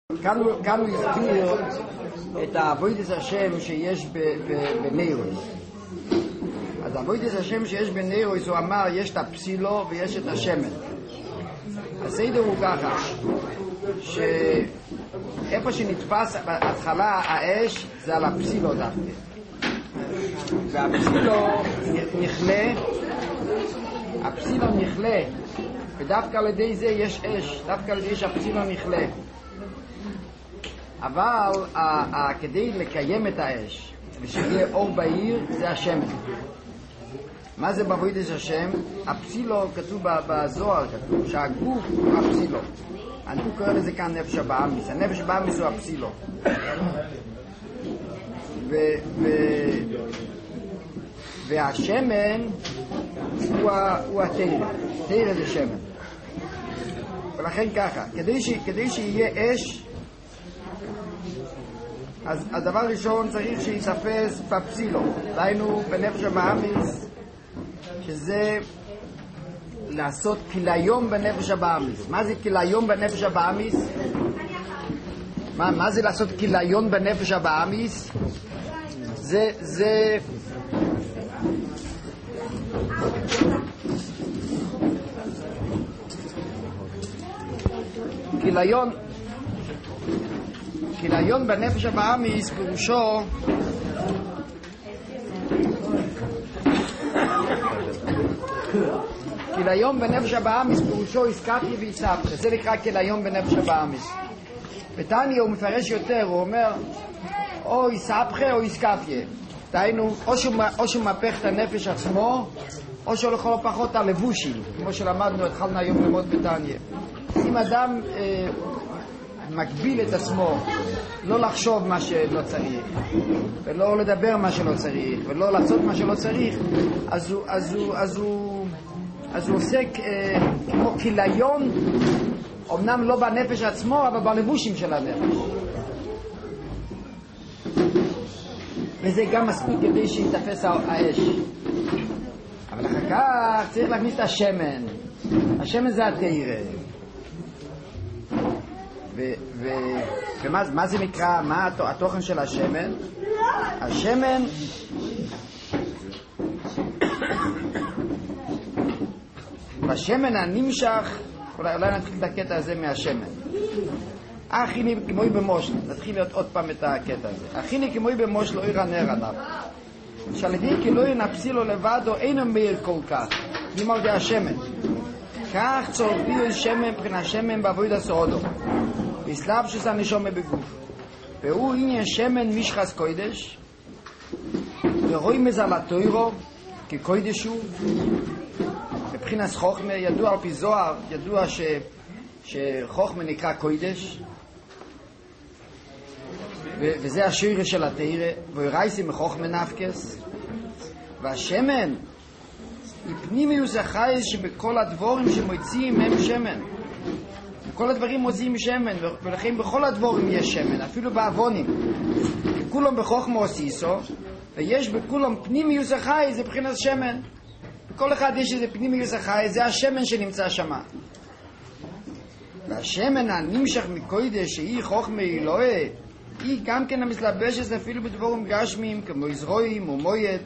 כאן הוא הסביר את העבודת השם שיש בנרוס. אז העבודת השם שיש בנרוס, הוא אמר, יש את הפסילו ויש את השמן. הסדר הוא ככה, שאיפה שנתפס בהתחלה האש זה על הפסילו דווקא, והפסילו נכלה, הפסילו נכלה, ודווקא על ידי זה יש אש, דווקא על ידי שהפסילו נכלה. אבל כדי לקיים את האש ושיהיה אור בעיר זה השמן. מה זה בעבודת השם? הפסילו, כתוב בזוהר, כתוב שהגוף הוא הפסילו. אני קורא לזה כאן נפש הבאמיס. הנפש הבאמיס הוא הפסילו. והשמן הוא התרא. תרא זה שמן. ולכן ככה, כדי שיהיה אש, אז הדבר ראשון צריך שיתפס בפסילו, דהיינו בנפש הבאמיס, שזה לעשות כליון בנפש הבאמיס. מה זה כליון בנפש הבאמיס? מה זה לעשות כליון בנפש הבאמיס? זה כליון בנפש הבאמיס פירושו כליון בנפש הבאמיס פירושו איסקפיה ואיספחה. זה נקרא כליון בנפש הבאמיס. בתניא הוא מפרש יותר, הוא אומר או איספחה או איסקפיה, דהיינו או שהוא מפך את הנפש עצמו או שהוא לכל הפחות הלבושים, כמו שלמדנו, התחלנו היום ללמוד בתניא. אם אדם מגביל את עצמו לא לחשוב מה שלא צריך ולא לדבר מה שלא צריך ולא לעשות מה שלא צריך, אז הוא עוסק כמו כליון, אמנם לא בנפש עצמו אבל בלבושים של הנפש, וזה גם מספיק כדי שיתפס האש. אבל אחר כך צריך להכניס את השמן. השמן זה התרא. ומה זה נקרא, מה התוכן של השמן? השמן בשמן הנמשך, אולי נתחיל את הקטע הזה מהשמן. הכיני כמוי במושל, נתחיל עוד פעם את הקטע הזה. הכיני כמוי במושל לא יראה נר עליו, שלדי כי לא ינפסי לו לבדו אינו מאיר כל כך, נאמר זה השמן. כך צורך ביו שמן מבחינת שמן בעבודת סעודו ויסלב שזה נשומה בגוף, והוא עניין שמן משחס קוידש, ורואי מזל התוירו כי קוידש הוא מבחינת חוכמה. ידוע על פי זוהר, ידוע שחוכמה נקרא קוידש, וזה השיר של התרא, ואורייסי מחוכמה נפקס. והשמן היא פנימיוס החייס שבכל הדבורים שמוצאים הם שמן. בכל הדברים מוצאים שמן, ולכן בכל הדבורים יש שמן, אפילו בעוונים. כולם בחוכמה עושיסו, ויש בכולם פנימיוס החייס, זה בחינת שמן. בכל אחד יש איזה פנימיוס החייס, זה השמן שנמצא שמה. והשמן הנמשך מקוידש, שהיא חוכמה אלוהי, היא גם כן המסלבשת אפילו בדבורים גשמיים, כמו יזרועים ומויד.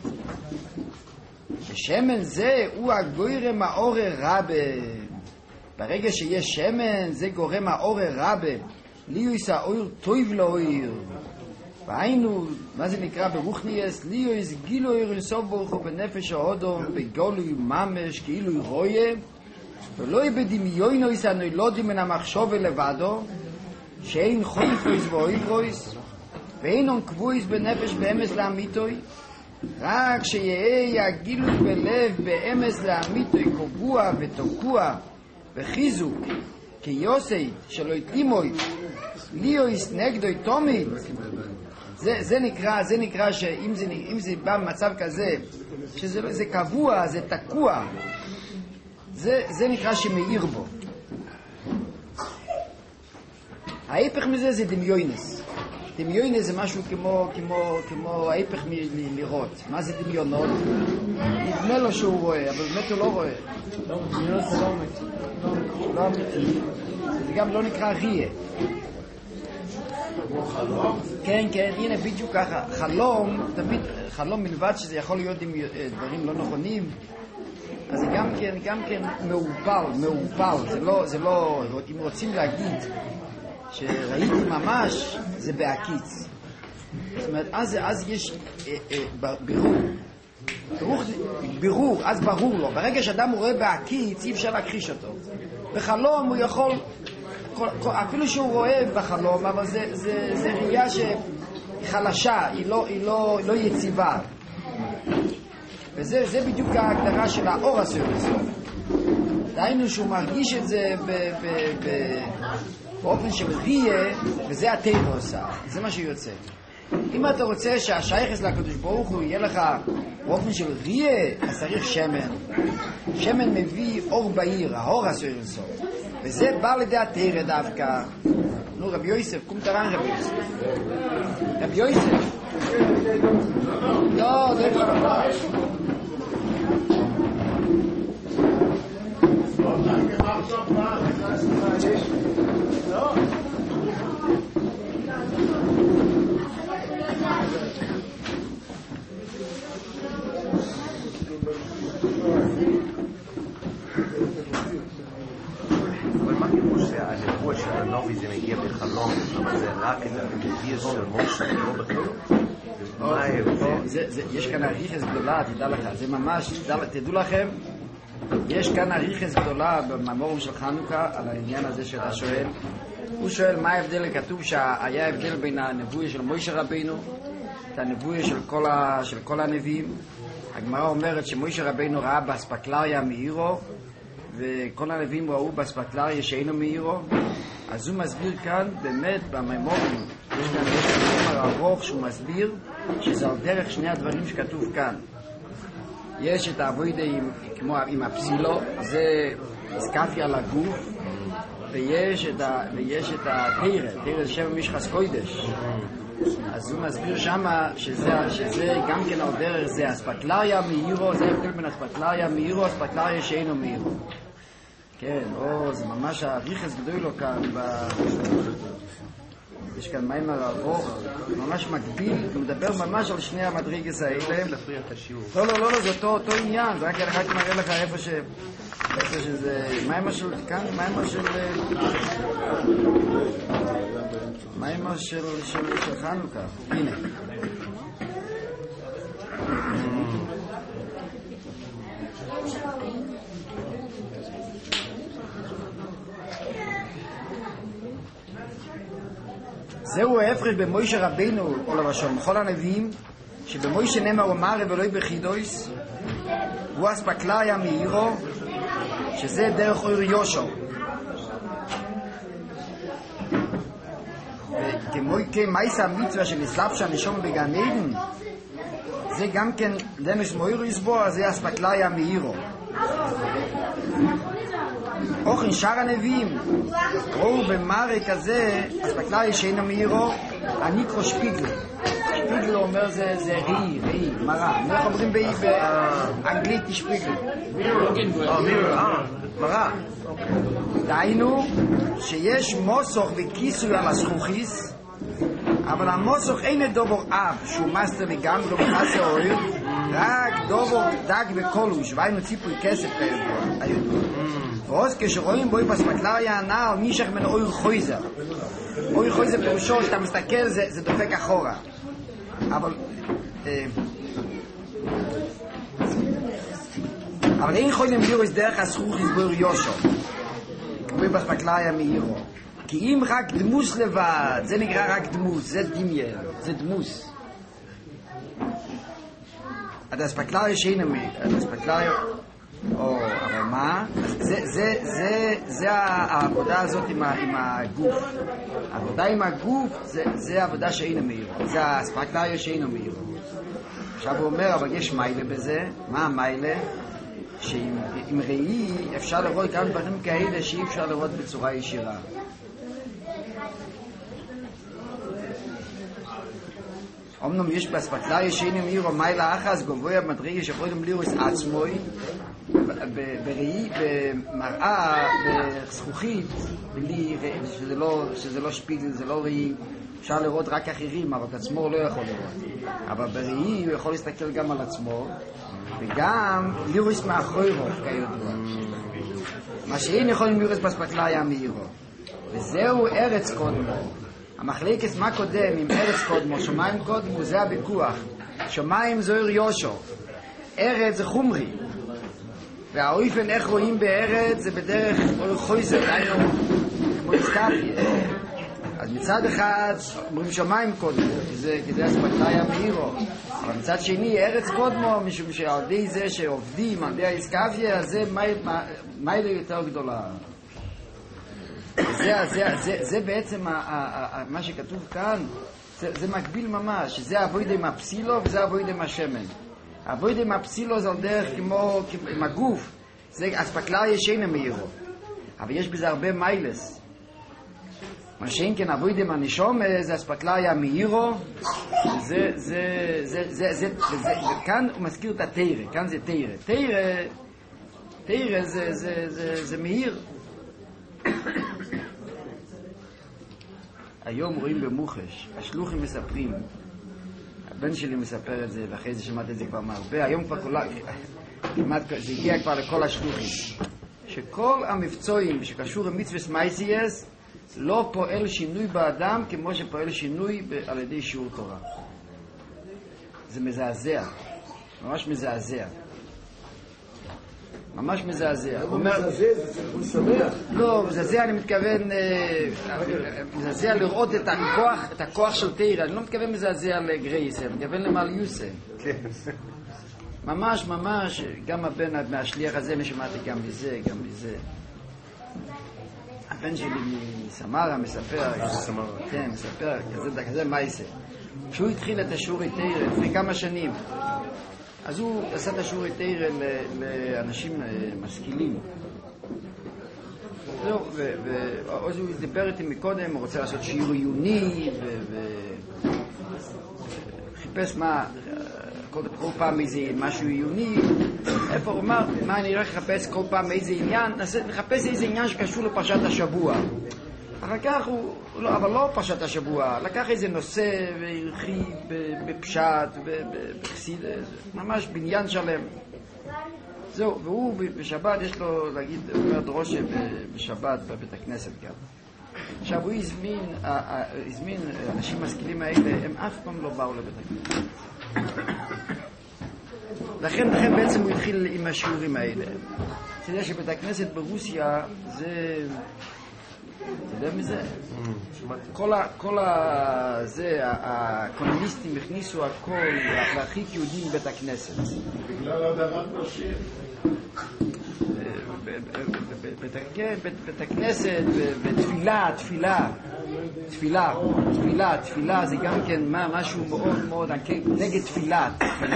שמן זה הוא הגורם האורר רבה. ברגע שיש שמן זה גורם האורר רבה, ליוס האור טויב לאויר. והיינו, מה זה נקרא ברוחניאס? ליוס גילו איר לסוף ברוך בנפש האודום בגולוי ממש כאילו רויה, ולא בדמיונו יסנו ילודים מן המחשוב לבדו, שאין חויפויס ואויברויס ואין און קבויס בנפש באמס לאמיתוי, רק שיהיה הגילוי בלב באמס לאמיתוי קבוע ותוקוע וחיזוק כי יוסי שלא יתלימוי ליאויס נגדוי תומית. זה נקרא שאם זה בא במצב כזה שזה קבוע, זה תקוע, זה נקרא שמאיר בו. ההיפך מזה זה דמיונס. דמיונס זה משהו כמו ההיפך מלראות. מה זה דמיונות? נדמה לו שהוא רואה, אבל באמת הוא לא רואה. דמיונס זה לא אמיתי. זה גם לא נקרא ריה. כן, הנה בדיוק ככה, חלום, תמיד חלום מלבד שזה יכול להיות עם דברים לא נכונים, אז זה גם כן מעורפל, זה לא, אם רוצים להגיד שראיתי ממש, זה בהקיץ. זאת אומרת, אז יש בירור, אז ברור לו. ברגע שאדם רואה בהקיץ, אי אפשר להכחיש אותו. בחלום הוא יכול, אפילו שהוא רואה בחלום, אבל זה ראייה שחלשה, היא לא יציבה. וזה בדיוק ההגדרה של האור הסוירס. דהיינו שהוא מרגיש את זה באופן של ריה, וזה התורה עושה. זה מה שיוצא. אם אתה רוצה שהשייכות לקדוש ברוך הוא יהיה לך באופן של ריה, אז צריך שמן. שמן מביא אור בעיר, האור הסוירס. וזה בא לידי התורה דווקא. נו, רבי יוסף, קום תרן רבי יוסף. רבי יוסף. לא, זה כבר. הנבואה של הנובי זה מגיע בחלום, אבל זה רק את הנבואה של משה, לא בחלום. מה ההבדל? יש כאן אריכות גדולה, תדע לך, זה ממש, תדעו לכם, יש כאן אריכות גדולה במאמרים של חנוכה על העניין הזה שאתה שואל. הוא שואל מה ההבדל, כתוב שהיה הבדל בין הנבואה של משה רבינו, את הנבואה של כל הנביאים. הגמרא אומרת שמשה רבינו ראה באספקלריה מאירו, וכל הנביאים ראו באספקלריה שאינו מאירו. אז הוא מסביר כאן, באמת, במאמרים, יש כאן מאמר ארוך שהוא מסביר שזה על דרך שני הדברים שכתוב כאן. יש את העבודה כמו עם הפסילו, זה סקפיה לגוף, ויש את התירה, תירה שם משחס קוידש. אז הוא מסביר שמה שזה גם כן על דרך, זה אספקלריה מאירו, זה הבדל בין אספקלריה מאירו, אספקלריה שאינו מאירו. כן, זה ממש הריחס גדול לו כאן, יש כאן מאמר ארוך, ממש מקביל, הוא מדבר ממש על שני המדרגות האלה. לא, זה אותו עניין, זה רק מראה לך איפה שזה, מאמר של כאן, מאמר של חנוכה, הנה. זהו ההפרש במוישה רבינו, או לראשון, בכל הנביאים, שבמוישה נאמר אומר ולא בחידויס, הוא אספקלריה מאירו, שזה דרך אור יושו. כמייס המצווה שנשלף שם נשום בגן עדן, זה גם כן דמס מוירו יסבור, זה אספקלריה מאירו. אוכן שאר הנביאים ראו במראה כזה אספקלריה שאינו מאירו הניקרו שפיגל. שפיגל אומר זה ראי, מראה. אנחנו אומרים באנגלית שפיגל. מראה. דהיינו שיש מוסוך וכיסוי על הזכוכיס, אבל המוסוך אין דובר אב שהוא מסתר לגמרי לא מחסה אוהר, רק דובר דג וקולוש, והיינו ציפוי כסף הידוע. ואז כשרואים בו באספקלריה הנעל נשך מן אויר חויזר. אויר חויזר פירושו שאתה מסתכל זה דופק אחורה. אבל אין חוידם לירוס דרך הזכוכיס באויר יושו. כמו באספקלריה מאירו. כי אם רק דמוס לבד, זה נקרא רק דמוס, זה דמיין, זה דמוס. עד האספקלריה שאינו מאירו, האספקלריה... אבל מה? זה העבודה הזאת עם הגוף. העבודה עם הגוף זה העבודה שאינו מאירו, זה האספקלריה שאינו מאירו. עכשיו הוא אומר, אבל יש מיילה בזה. מה המיילה? שעם ראי אפשר לראות גם דברים כאלה שאי אפשר לראות בצורה ישירה. אמנם יש באספקלריה שאינו מאירו מיילה אחת גבוה במדרגה שקודם לירוס עצמוי, בראי, במראה, בזכוכית, שזה לא שפיגל, זה לא ראי, אפשר לראות רק אחרים, אבל את עצמו הוא לא יכול לראות. אבל בראי הוא יכול להסתכל גם על עצמו, וגם לירוס מאחוריו, כידוע. מה שאין יכולים לירוס באספקלריה מאירו. וזהו ארץ קודמו. המחלקת מה קודם עם ארץ קודמו, שמיים קודמו, זה הוויכוח. שמיים זה אור יושו. ארץ זה חומרי. והאופן איך רואים בארץ זה בדרך אור חויזר, דיינו כמו הסתפי. אז מצד אחד אומרים שמיים קודמו, כי זה אספקלריה מאירו. אבל מצד שני ארץ קודמו, משום שעל ידי זה שעובדים, על ידי האסקפיה, אז זה מיילה יותר גדולה. זה בעצם מה שכתוב כאן, זה מקביל ממש, זה עבודה עם הפסילו וזה עבודה עם השמן. עבודה עם הפסילו זה על דרך כמו עם הגוף, זה אספקלריה שאינה מאירו, אבל יש בזה הרבה מיילס. מה שאין כן עבודה עם הנשום זה אספקלריה מאירו, וכאן הוא מזכיר את התירה, כאן זה תירה, תירה זה מאיר. היום רואים במוחש, השלוחים מספרים, הבן שלי מספר את זה, ואחרי זה שמעתי את זה כבר מהרבה, היום כבר כמעט, זה הגיע כבר לכל השלוחים, שכל המבצועים שקשור למצוות מייסייס, לא פועל שינוי באדם כמו שפועל שינוי על ידי שיעור תורה. זה מזעזע, ממש מזעזע. ממש מזעזע. הוא מזעזע, הוא שמח. לא, מזעזע אני מתכוון, מזעזע לראות את הכוח של תירה. אני לא מתכוון מזעזע לגרייס, אני מתכוון למעליוסה. ממש, ממש, גם הבן מהשליח הזה, נשמעתי גם מזה. הבן שלי מסמרה מספר, כן, מספר, כזה מייסה. כשהוא התחיל את השיעורי תירה לפני כמה שנים, אז הוא עשה את השיעורי תירה לאנשים משכילים. זהו, ואז הוא דיבר איתי מקודם, הוא רוצה לעשות שיעור עיוני, וחיפש מה, כל פעם איזה משהו עיוני. איפה הוא אמר, מה אני הולך לחפש כל פעם איזה עניין? נחפש איזה עניין שקשור לפרשת השבוע. אחר כך הוא, לא, אבל לא פרשת השבוע, לקח איזה נושא והרחיב בפשט ובחסידות, ממש בניין שלם. זהו, והוא בשבת יש לו להגיד, אומר דרושה בשבת בבית הכנסת גם. עכשיו הוא הזמין אנשים משכילים האלה, הם אף פעם לא באו לבית הכנסת. לכן בעצם הוא התחיל עם השיעורים האלה. אתה יודע שבית הכנסת ברוסיה זה... אתה יודע מזה? כל זה, הקומוניסטים הכניסו הכל להרחיק יהודים בבית הכנסת. בגלל הדרת נשים. בית הכנסת, תפילה זה גם כן משהו מאוד מאוד נגד תפילה.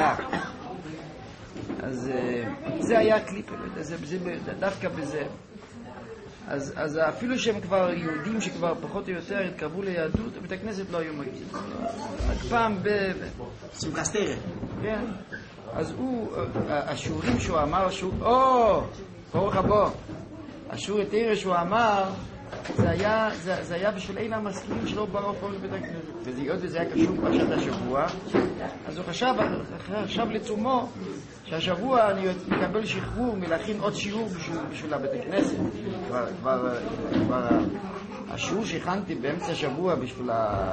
אז זה היה קליפ, דווקא בזה. אז אפילו שהם כבר יהודים שכבר פחות או יותר התקרבו ליהדות, בית הכנסת לא היו מגיעים. רק פעם סמכסתרה. כן. אז השיעורים שהוא אמר, ברוך הבא. השיעור התירה שהוא אמר, זה היה בשביל אלה המשכילים שלא באו פה לבית הכנסת. וזה היה קשור בפרשת השבוע. אז הוא חשב לתשומו שהשבוע אני מקבל שחרור מלהכין עוד שיעור בשביל הבית הכנסת. כבר השיעור שהכנתי באמצע השבוע בשביל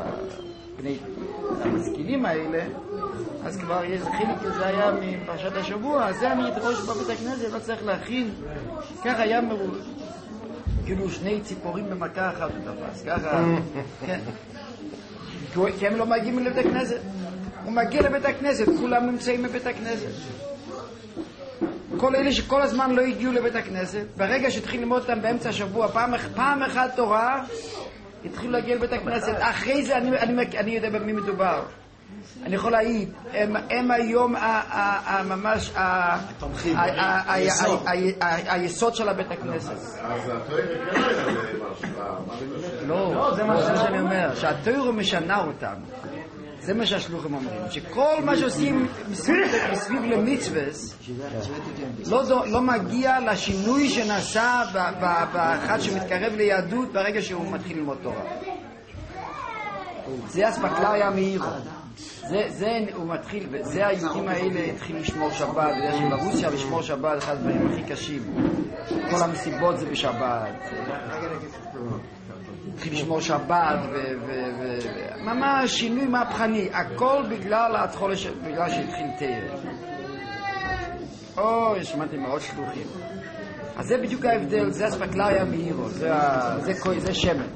המשכילים האלה, אז כבר חלק זה היה מפרשת השבוע, אז זה אני אדרוש בבית הכנסת, לא צריך להכין. ככה היה כאילו שני ציפורים במכה אחת ותפס, ככה, כן. כי הם לא מגיעים לבית הכנסת. הוא מגיע לבית הכנסת, כולם נמצאים בבית הכנסת. כל אלה שכל הזמן לא הגיעו לבית הכנסת, ברגע שהתחיל ללמוד אותם באמצע השבוע, פעם אחת תורה, התחילו להגיע לבית הכנסת. אחרי זה אני יודע במי מדובר. אני יכול להעיד, הם היום ממש היסוד של הבית הכנסת. אז התוירה כן היה לא, זה מה שאני אומר, שהתוירה משנה אותם. זה מה שהשלוחים אומרים, שכל מה שעושים מסביב למצווס לא מגיע לשינוי שנעשה באחד שמתקרב ליהדות ברגע שהוא מתחיל ללמוד תורה. זה אספקלריה מאירו. זה הוא מתחיל, זה היהודים האלה התחילו לשמור שבת, בגלל שברוסיה לשמור שבת אחד הדברים הכי קשים. כל המסיבות זה בשבת. התחיל לשמור שבת ממש שינוי מהפכני, הכל בגלל שהתחיל תאר. שמעתי מאוד שלוחים. אז זה בדיוק ההבדל, זה אספקלריה מאירו, זה שמן.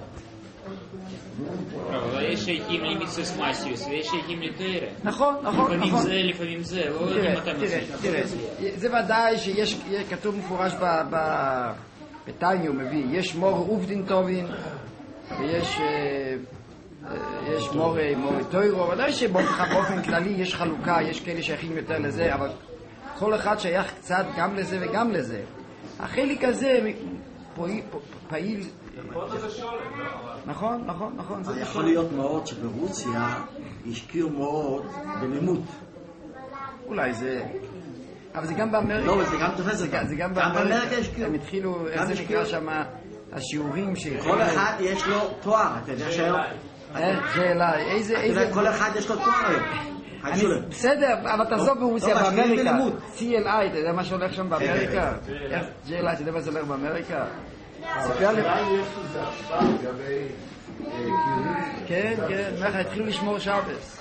אבל יש שהקים לי מצווס מסיוס ויש שהקים לי תארה. נכון. לפעמים זה, לא יודעים מתי תראה, זה ודאי שיש, כתוב מפורש בטניה הוא מביא, יש מור עובדין טובין ויש מור תוירו, ודאי שבאופן כללי יש חלוקה, יש כאלה שייכים יותר לזה, אבל כל אחד שייך קצת גם לזה וגם לזה. החלק הזה פעיל. נכון. זה יכול להיות מאוד שברוסיה השקיעו מאוד בלימוד. אולי זה... אבל זה גם באמריקה. לא, זה גם תופס אותם. זה גם באמריקה השקיעו. הם התחילו, איך זה נקרא שם, השיעורים ש... כל אחד יש לו תואר, אתה יודע שהיום... שאלה, איזה... כל אחד יש לו תואר. בסדר, אבל תעזוב ברוסיה, באמריקה. CLI, אתה יודע מה שהולך שם באמריקה? GLI, אתה יודע מה זה הולך באמריקה? ספר לי. כן, התחילו לשמור שבס.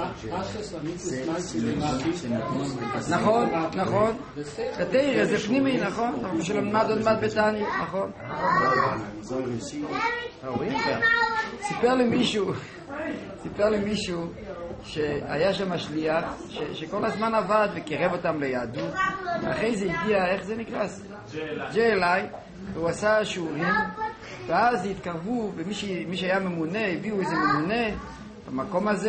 נכון. ותראה, זה פנימי, נכון? אנחנו שלמד עוד מעט בטני, נכון? סיפר לי מישהו שהיה שם שליח שכל הזמן עבד וקירב אותם ליהדות. אחרי זה הגיע, איך זה נקרא? GLI. הוא עשה שיעורים, ואז התקרבו, ומי שהיה ממונה, הביאו איזה ממונה במקום הזה,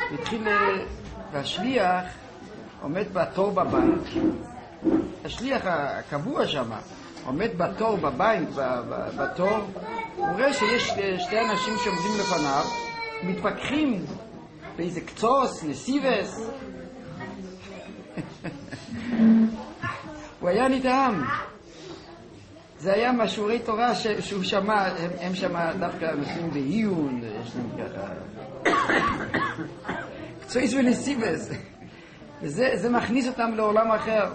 והשליח עומד בתור בבית. השליח הקבוע שם עומד בתור בבית, בתור, הוא רואה שיש שתי אנשים שעומדים לפניו, מתפקחים באיזה קצוס, נסיבס. הוא היה נדהם. זה היה מהשיעורי תורה שהוא שמע, הם שמע דווקא נושאים בעיון, יש להם ככה קצויס ונסיבס, וזה מכניס אותם לעולם אחר.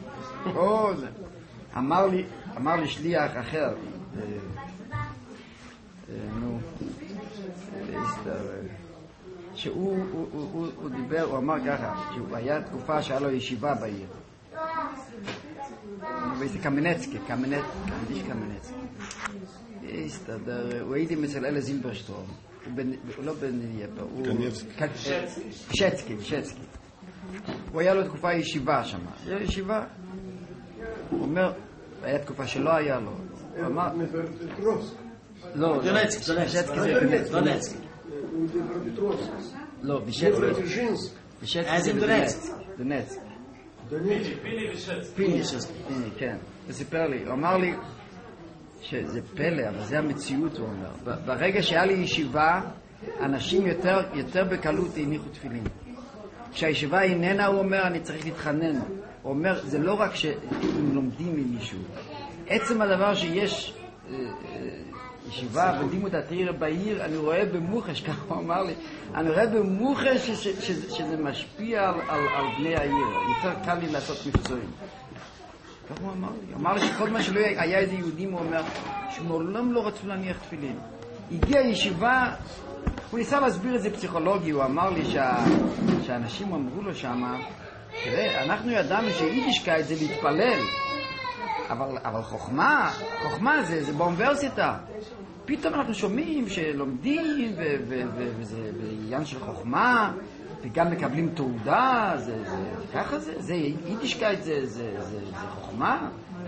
אמר לי שליח אחר, שהוא דיבר, הוא אמר ככה, שהוא היה תקופה שהיה לו ישיבה בעיר, באיזה קמנצקי, הסתדר, הוא הייתי אצל אלה זילברשטרום, הוא לא בן יפה, הוא... פשצקי. הוא היה לו תקופה ישיבה שם, ישיבה, הוא אומר, היה תקופה שלא היה לו, הוא אמר... לא, דונצקי זה לא, דונצקי. פילי, כן. הוא סיפר לי, הוא אמר לי שזה פלא, אבל זה המציאות, הוא אומר. ברגע שהיה לי ישיבה, אנשים יותר בקלות הניחו תפילין. כשהישיבה איננה, הוא אומר, אני צריך להתחנן. הוא אומר, זה לא רק שהם לומדים ממישהו. עצם הדבר שיש ישיבה ולימוד התורה בעיר, אני רואה במוחש, ככה הוא אמר לי, אני רואה במוחש שזה משפיע על בני העיר. יותר קל לי לעשות מבצועים. ככה הוא אמר לי. אמר לי שכל מה שלא היה איזה יהודים, הוא אומר, שמעולם לא רצו להניח תפילין. הגיע ישיבה, הוא ניסה להסביר את זה פסיכולוגי, הוא אמר לי שאנשים אמרו לו שמה, תראה, אנחנו ידענו שיידישקייט זה להתפלל, אבל חוכמה זה באוניברסיטה. פתאום אנחנו שומעים שלומדים, וזה בעניין של חוכמה, וגם מקבלים תעודה, ככה זה יידישקייט, זה חוכמה.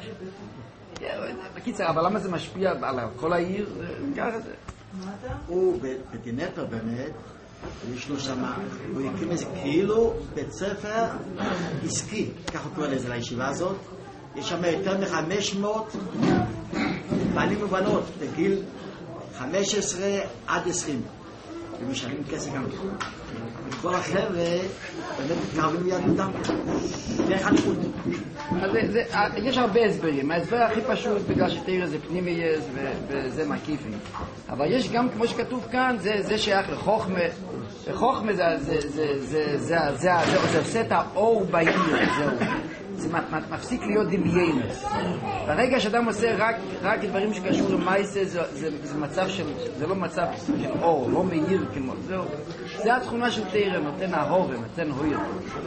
בקיצר, אבל למה זה משפיע על כל העיר? ככה זה. הוא בדינטר באמת, יש לו שם, הוא הקים איזה כאילו בית ספר עסקי, ככה הוא קורא לזה לישיבה הזאת. יש שם יותר מ-500 בנים ובנות בגיל 15 עד 20. ומשלמים כסף גם כן. וכל החבר'ה באמת מתקרבים ליהדותם. זה אחד חוט. יש הרבה הסברים. ההסבר הכי פשוט בגלל שתראה זה פנימייס וזה מקיפים. אבל יש גם, כמו שכתוב כאן, זה שייך לחוכמה. וחוכמה זה עושה את האור בעיר, זהו. זה מפסיק להיות דמיינס. ברגע שאדם עושה רק דברים שקשור למייסה, זה מצב של, זה לא מצב של אור, לא מאיר כמו, זהו. זה התכונה של תראה, נותן ההורם, נותן הויר.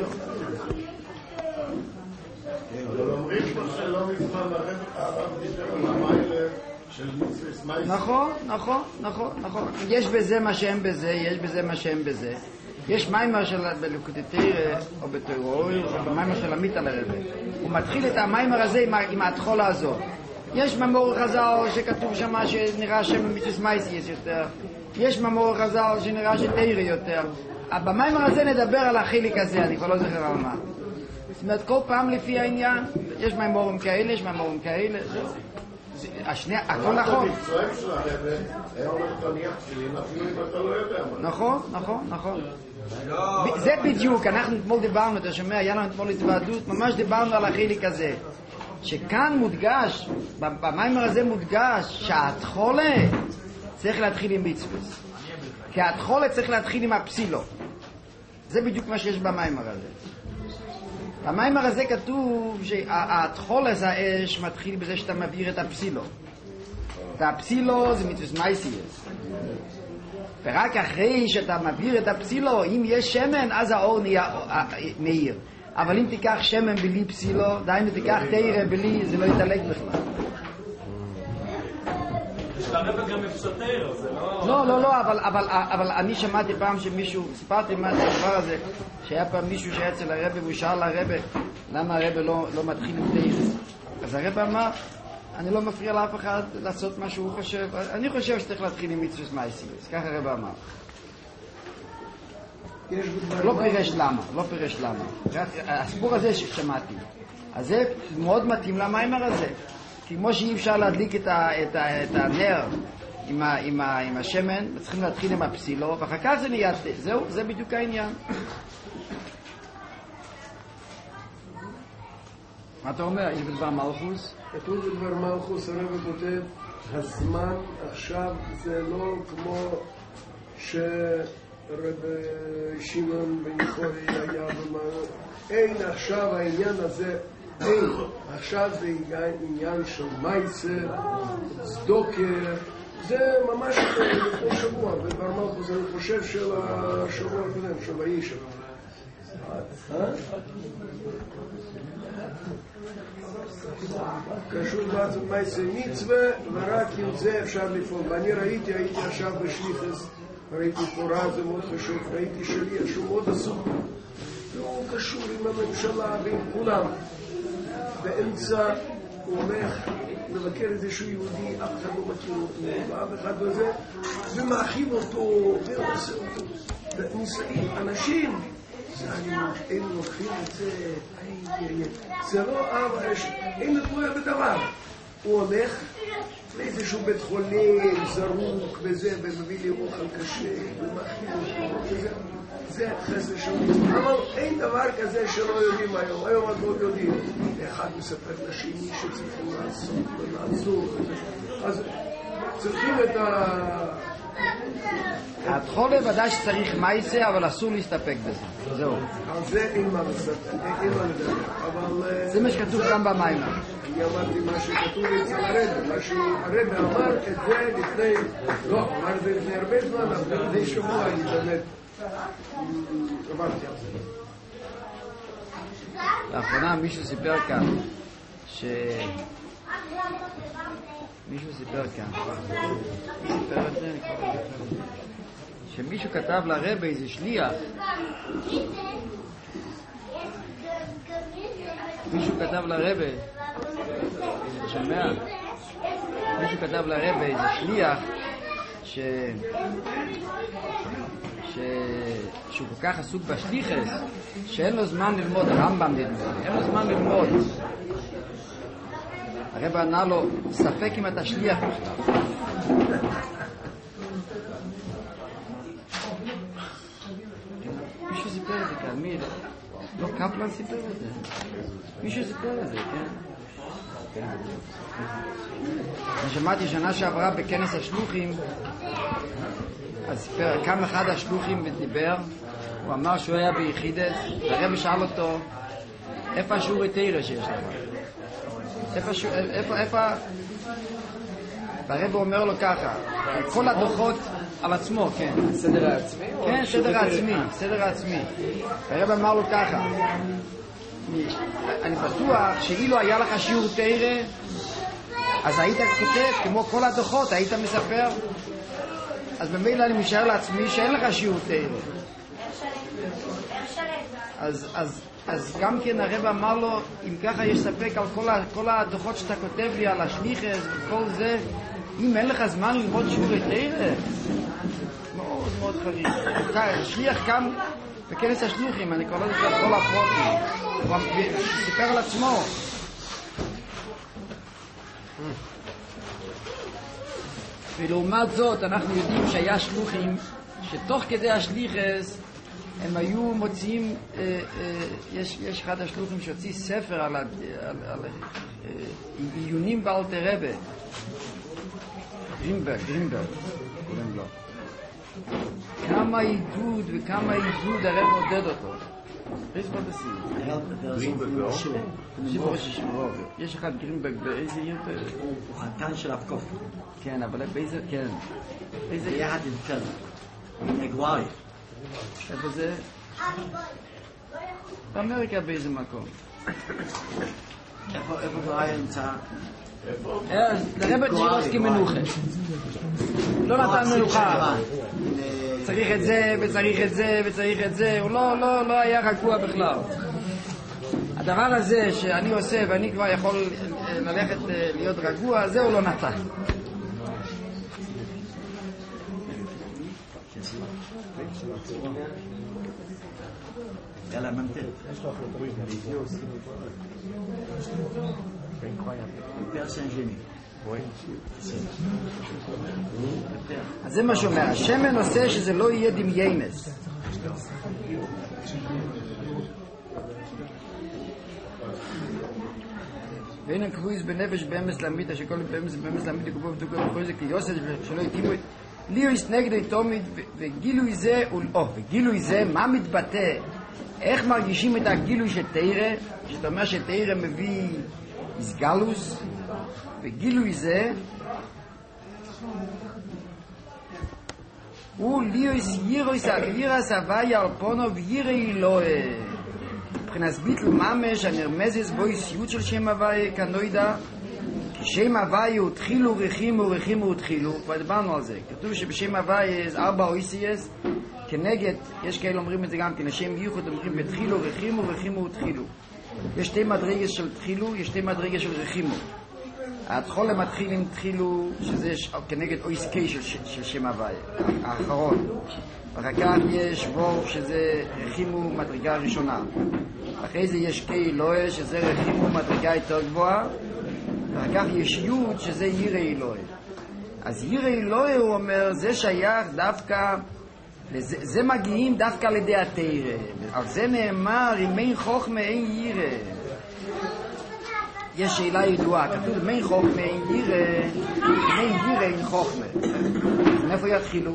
אבל אומרים פה שלא מזמן הרב דיבר על המיילה של מצווה מייסה. נכון. יש בזה מה שהם בזה, יש בזה מה שהם בזה. יש מיימר של בליקוטי תרא או בתיאוריה או במיימר של עמית על הרבה. הוא מתחיל את המיימר הזה עם ההתחלה הזאת. יש מאמור חז"ל שכתוב שם שנראה שמצווה מייסה יש יותר. יש מאמור חז"ל שנראה שתרא יותר. במיימר הזה נדבר על החלק הזה, אני כבר לא זוכר על מה. זאת אומרת, כל פעם לפי העניין, יש מאמורים כאלה, יש מאמורים כאלה, זהו. הכל נכון. היה אומר תניח תפילין, אפילו אם אתה לא יודע מה. נכון. זה בדיוק, אנחנו אתמול דיברנו, אתה שומע, היה לנו אתמול התוועדות, ממש דיברנו על החלק הזה. שכאן מודגש, במיימר הזה מודגש, שההתחולה צריך להתחיל עם מצוות. כי ההתחולה צריך להתחיל עם הפסילו. זה בדיוק מה שיש במיימר הזה. במיימר הזה כתוב שההתחולת האש מתחיל בזה שאתה מבעיר את הפסילו. את הפסילו זה מצווה מייסה. ורק אחרי שאתה מבעיר את הפסילו, אם יש שמן, אז האור נהיה מאיר. אבל אם תיקח שמן בלי פסילו, דהיינו תיקח תרא בלי, זה לא יתעלק בכלל. יש לרבא גם מפסטר, זה לא... לא, אבל אני שמעתי פעם שמישהו, סיפרתי מה זה הדבר הזה, שהיה פעם מישהו שהיה אצל הרבא והוא שאל לרבא למה הרבא לא מתחיל עם תרא. אז הרבא אמר, אני לא מפריע לאף אחד לעשות מה שהוא חושב, אני חושב שצריך להתחיל עם מצווה מייסה. אז ככה הרבא אמר. לא פירש למה. הסיפור הזה ששמעתי. אז זה מאוד מתאים למיימר הזה. כמו שאי אפשר להדליק את הנר עם השמן, צריכים להתחיל עם הפסילו, ואחר כך זה נהיה, זהו, זה בדיוק העניין. מה אתה אומר? יש בדבר מלכוס? כתוב בדבר מלכוס, הרב כותב, הזמן עכשיו זה לא כמו שרב שמעון בן יחורי היה אין עכשיו העניין הזה, אין, עכשיו זה עניין של מייסה, צדוקה, זה ממש לפני שבוע, בדבר מלכוס אני חושב של השבוע הקודם, של וישב. קשור בעצם מייסה מצווה, ורק עם זה אפשר לפעול. ואני הייתי עכשיו בשליחס, ראיתי פורה, זה מאוד חשוב, ראיתי שליח שהוא מאוד עסוק, והוא קשור עם הממשלה ועם כולם. באמצע הוא הולך לבקר איזשהו יהודי, אף אחד לא מכיר אותו, ואף אחד בזה, ומאחיב אותו, ועושה אותו. וניסאים, אנשים, אין לוקחים את זה, זה לא אין לתמויה בדבר. הוא הולך לאיזשהו בית חולים, זרוק וזה, ומביא לי אוכל קשה, ומאכיל אותו, זה חסר שונים. אבל אין דבר כזה שלא יודעים היום. היום אנחנו יודעים. אחד מספר לשני שצריכים לעשות ולעזור. אז צריכים את התחולה ודאי שצריך מייסה, אבל אסור להסתפק בזה. זהו. על זה אין מה לספר, אין מה לדבר. אבל זה מה שכתוב גם במיימר. אני אמרתי מה שכתוב אצל הרב, מה שהרב אמר את זה לפני, לא, אמר את זה לפני הרבה זמן, אבל לפני שבוע אני באמת אמרתי על זה. לאחרונה מישהו סיפר כאן מישהו סיפר את זה, שמישהו כתב לרב איזה שליח, מישהו כתב לרב, שומע? מישהו כתב לרב איזה שליח שהוא כל כך עסוק בשליחס שאין לו זמן ללמוד רמב"ם, אין לו זמן ללמוד. הרב ענה לו, ספק אם אתה שליח בכלל. סיפר את זה כאן? מי? לא קפלן סיפר את זה? מישהו סיפר את זה, כן? אני שמעתי שנה שעברה בכנס השלוחים, אז קם אחד השלוחים ודיבר, הוא אמר שהוא היה ביחידת, והרב שאל אותו, איפה השיעורי תורה שיש לך? איפה? והרב אומר לו ככה, כל הדוחות על עצמו, כן. סדר העצמי? כן, סדר העצמי. והרב אמר לו ככה, אני בטוח שאילו היה לך שיעור תורה, אז היית כותב כמו כל הדוחות, היית מספר. אז במילא אני משאר לעצמי שאין לך שיעור תורה. אז גם כן הרב אמר לו, אם ככה יש ספק על כל הדוחות שאתה כותב לי על השליחס וכל זה, אם אין לך זמן ללמוד שיעורי תורה, מאוד מאוד חריג. שליח קם בכנס השלוחים, אני קורא לזה כל הפרוטים, הוא סיפר על עצמו. ולעומת זאת אנחנו יודעים שהיה שלוחים שתוך כדי השליחס הם היו מוציאים, יש אחד השלוחים שהוציא ספר על עיונים באלטר רבי, גרינברג קוראים לו. כמה עידוד הרב עודד אותו. יש אחד גרינברג באיזה עיר? הוא חתן של אבקוף. כן, אבל באיזה, כן. יחד עם תל. מגווארי. איפה זה? באמריקה באיזה מקום. איפה גווארי נמצא? לרבט שירוסקי מנוחה. לא נתן מנוחה. צריך את זה וצריך את זה וצריך את זה. הוא לא היה רגוע בכלל. הדבר הזה שאני עושה ואני כבר יכול ללכת להיות רגוע, זה הוא לא נתן. יאללה, מנטל. פר סן ג'ני. אז זה מה שאומר, השמן עושה שזה לא יהיה דמיינס. ואין הקבויס בנפש באמס להמיתה, שכל באמס להמיתה קובו ותוקו וחוי זה כיוסד שלא יתימו את ליאויס נגדי תומית, וגילוי זה מה מתבטא? איך מרגישים את הגילוי של תירה? שאתה אומר שתירה מביא איסגלוס, וגילוי זה הוא ליאויס ירויס הוויה על פונו ויראי אלוה מבחינת ביטל ממש הנרמזס בו איסיות של שם הוויה כנוידה, כי שם הוויה הוא תחילו רחימו ותחילו, כבר דיברנו על זה, כתוב שבשם הוויה יש 4 אויסייס כנגד, יש כאלה אומרים את זה גם כן, השם ייחוד אומרים בתחילו רחימו ותחילו. יש 2 מדרגות של תחילו, יש 2 מדרגות של רחימו. ההתחול המתחיל עם תחילו, שזה כנגד אויס קי של שם הוויה, האחרון. ואחר כך יש וורף, שזה רחימו מדרגה ראשונה. אחרי זה יש קי אלוהה, שזה רחימו מדרגה יותר גבוהה. ואחר כך יש יוד, שזה יראי אלוהה. אז יראי אלוהה, הוא אומר, זה שייך דווקא, זה מגיעים דווקא לידי התורה. על זה נאמר, אם אין חוכמה אין ירא. יש שאלה ידועה, כתוב אם אין חוכמה אין ירא, אם אין ירא אין חוכמה. מאיפה יתחילו?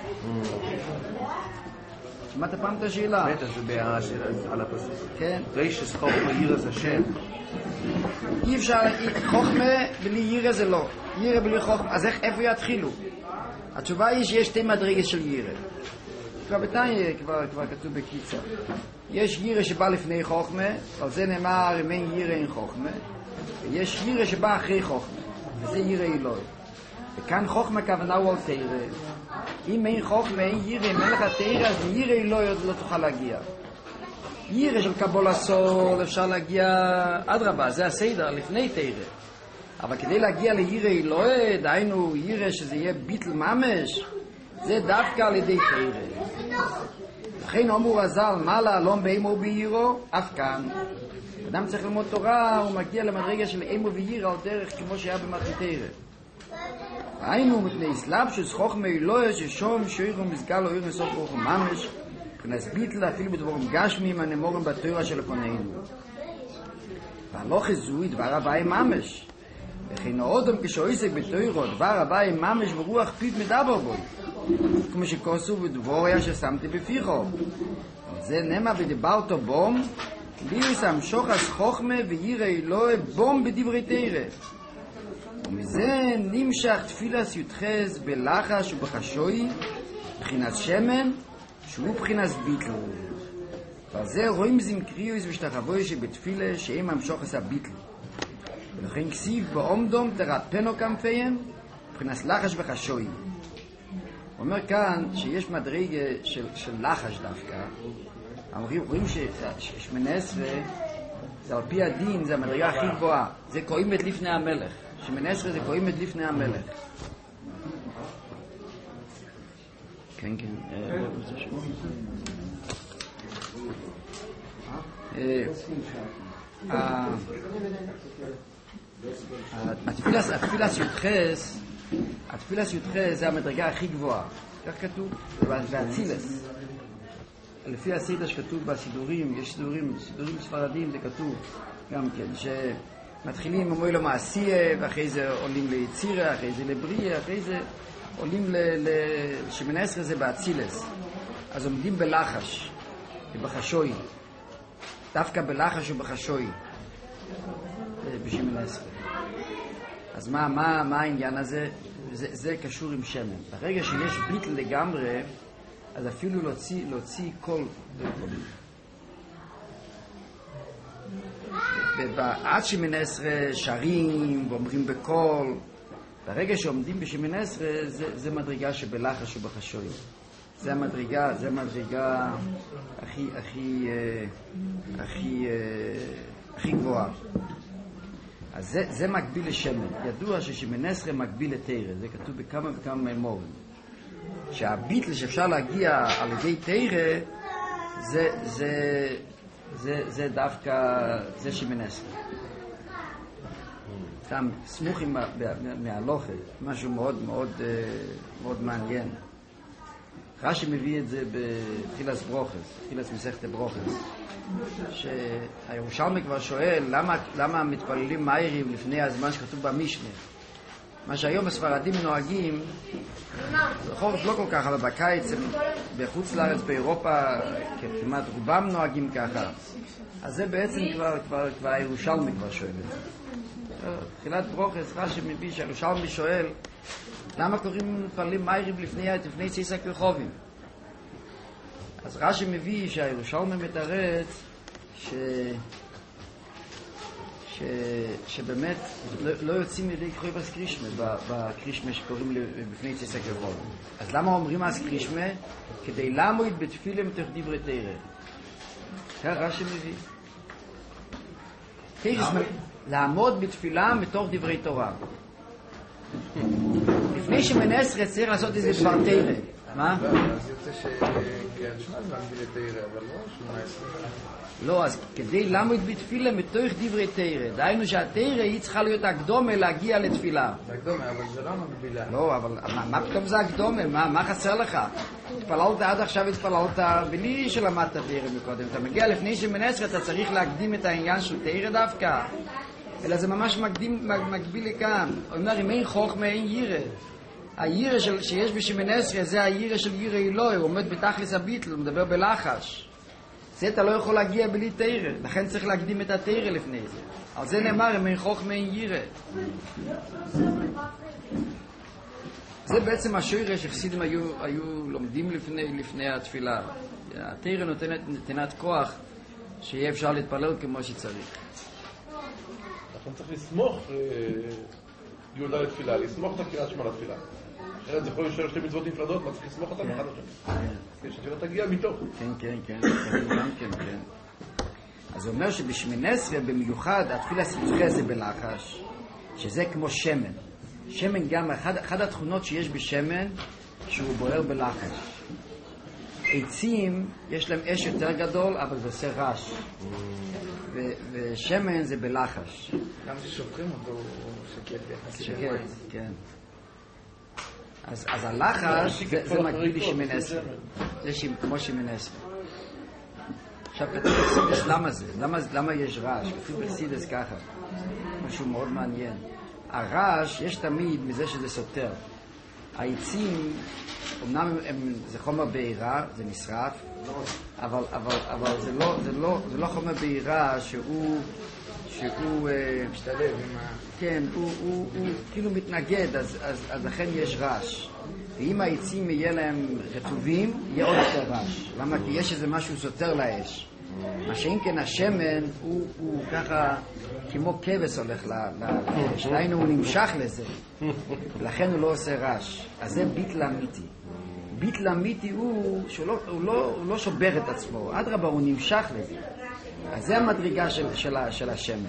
שמעת פעם את השאלה? בטח, זה בהערה על הפסוק. כן. רישס חוכמה ירא זה שם. אי אפשר, חוכמה בלי ירא זה לא. ירא בלי חוכמה, אז איפה יתחילו? התשובה היא שיש 2 מדרגות של ירא. כבר בתניא כבר כתוב בקיצר. יש ירא שבא לפני חוכמה, על זה נאמר אם אין ירא אין חוכמה, ויש ירא שבא אחרי חוכמה, וזה ירא אלוהי. וכאן חוכמה כוונה הוא על תורה. אם אין חוכמה אין ירא, אם אין לך תורה, אז ירא אלוהי לא תוכל להגיע. ירא של קבול הסול אפשר להגיע אדרבה, זה הסדר לפני תורה. אבל כדי להגיע לירא אלוהי, דהיינו ירא שזה יהיה ביטל ממש, זה דווקא על ידי תורה. לכן אמרו רז"ל, מעלה אלום באימו ובירו, אף כאן. אדם צריך ללמוד תורה, הוא מגיע למדרגה של אימו וירא על דרך כמו שהיה במתן תורה. היינו מפני סלבשוס חוכמה אלוהי ששום שוירו מסגל או עיר נסוף ברוך ממש, מבחינת ביטל אפילו בדבורים גשמיים הנמורים בתורה של לפנינו. והלוך זוהי דבר הבאי ממש. וכן האודם כשעוסק בתורה דבר הבאי ממש ברוח פיו מדבר בו. כמו שכוסו בדבוריה ששמתי בפיכו. זה נאמר ודיברת בום, ליריס המשוך אז חוכמה וירא אלוהי בום בדברי תורה. ומזה נמשך תפילת י"ח בלחש ובחשוי, בחינת שמן, שהוא בחינת ביטל. וזה רואים זים קריאוס ושתחבוי שבתפילה שהם המשוך עשה ביטל. ולכן כסיב בעומדום תרפנו כמפיהם, בחינת לחש וחשוי. הוא אומר כאן שיש מדרגה של לחש דווקא. רואים ש18 זה על פי הדין, זה המדרגה הכי גבוהה. זה קוראים לפני המלך. 18 זה קוראים לפני המלך. כן, כן. התפילת י"ח זה המדרגה הכי גבוהה. כך כתוב, והצילס. לפי הסדר שכתוב בסידורים, יש סידורים ספרדיים, זה כתוב גם כן, שמתחילים עם המועיל המעשייה, ואחרי זה עולים ליצירה, אחרי זה לבריה, אחרי זה עולים ל18 זה באצילס. אז עומדים בלחש, ובחשוי, דווקא בלחש ובחשוי, ב18. אז מה העניין הזה? זה קשור עם שמן. ברגע שיש ביטל לגמרי, אז אפילו להוציא קול בקולים. עד 18 שרים ואומרים בקול. ברגע שעומדים ב18 זה מדרגה שבלחש ובחשוי. זה המדרגה הכי גבוהה. אז זה מקביל לשמן. ידוע ש18 מקביל לתורה. זה כתוב בכמה וכמה מימורים. שהביטל שאפשר להגיע על ידי תורה זה דווקא זה 18. סתם סמוכים מהלוכה, משהו מאוד מאוד מאוד מעניין. רש"י מביא את זה בתחילת ברוכס, תחילת מסכת ברוכס, שהירושלמי כבר שואל למה מתפללים מהירים לפני הזמן שכתוב במשנה. מה שהיום הספרדים נוהגים, בחורף לא כל כך, אבל בקיץ, בחוץ לארץ, באירופה, כמעט רובם נוהגים ככה. אז זה בעצם כבר הירושלמי כבר שואל את זה. תחילת ברוכס, רש"י מביא שהירושלמי שואל, למה קוראים מתפללים מהירים לפני ציסק רחובים? אז רש"י מביא שהירושלמי מתרץ שבאמת לא יוצאים ידי קרויבס קרישמה בקרישמה שקוראים בפני ציסק רחוב. אז למה אומרים אז קרישמה? כדי לעמוד בתפילה מתוך דברי תורה. כך רש"י מביא. לעמוד בתפילה מתוך דברי תורה. לפני 18 צריך לעשות איזה דבר תורה. מה? אז יוצא שקריאת שמע מקביל לתורה, אבל לא 18. לא, אז כדי לעמוד בתפילה מתוך דברי תורה. דהיינו שהתורה היא צריכה להיות הקדומה להגיע לתפילה. זה הקדומה, אבל זה לא מקבילה. לא, אבל מה פתאום זה הקדומה? מה חסר לך? התפללת עד עכשיו, התפללת בלי שלמדת תורה מקודם. אתה מגיע לפני 18, אתה צריך להקדים את העניין של תורה דווקא. אלא זה ממש מקביל לכאן. אומר, אם אין חוכמה, אין ירא. הירא שיש ב18 זה הירא של ירא אלוהי, הוא עומד בתכלס הביטל, הוא מדבר בלחש. זה אתה לא יכול להגיע בלי תורה, לכן צריך להקדים את התורה לפני זה. על זה נאמר, אם אין חוכמה, אין ירא. זה בעצם השורש שחסידים היו לומדים לפני התפילה. התורה נותנת כוח שיהיה אפשר להתפלל כמו שצריך. אנחנו צריך לסמוך יהודה לתפילה, לסמוך את הקריאת שמע לתפילה. אחרת זה יכול להישאר שתי מצוות נפרדות, מה צריך לסמוך אותם אחד לשני? שהתפילה תגיע מתוך. כן. אז הוא אומר שב18 במיוחד התפילה י"ח זה בלחש, שזה כמו שמן. שמן גם, אחת התכונות שיש בשמן, שהוא בוער בלחש. עצים, יש להם אש יותר גדול, אבל זה עושה רעש. ושמן זה בלחש. גם ששופכים אותו הוא שקט. כן. אז הלחש זה מקביל ל18. זה כמו 18. עכשיו כתוב בחסידס למה זה? למה יש רעש? כתוב בחסידס ככה, משהו מאוד מעניין. הרעש יש תמיד מזה שזה סותר. העצים, אמנם זה חומר בעירה, זה נשרף, אבל זה לא חומר בעירה שהוא משתלב עם ה... כן, הוא כאילו מתנגד, אז לכן יש רעש. ואם העצים יהיה להם רטובים, יהיה עוד יותר רעש. למה? כי יש איזה משהו סותר לאש. מה שאם כן השמן הוא ככה כמו כבש הולך לאש, דיינו הוא נמשך לזה, לכן הוא לא עושה רעש. אז זה ביטל אמיתי. ביטל אמיתי הוא שהוא לא שובר את עצמו, אדרבה הוא נמשך לזה. אז זה המדרגה של השמן.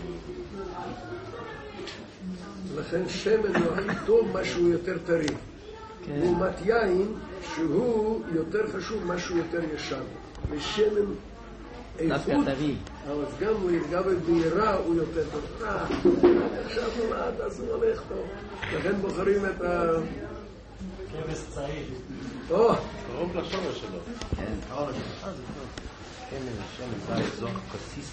לכן שמן נוהג טוב משהו יותר טרי. לעומת יין שהוא יותר חשוב משהו יותר ישן. ושמן איכות, אבל גם בבהירה הוא יותר טוב. עכשיו נולד, אז הוא הולך טוב. לכן בוחרים את ה... כבש צעיר. קרוב לשורש שלו. כן, שמן, זה האזור קסיס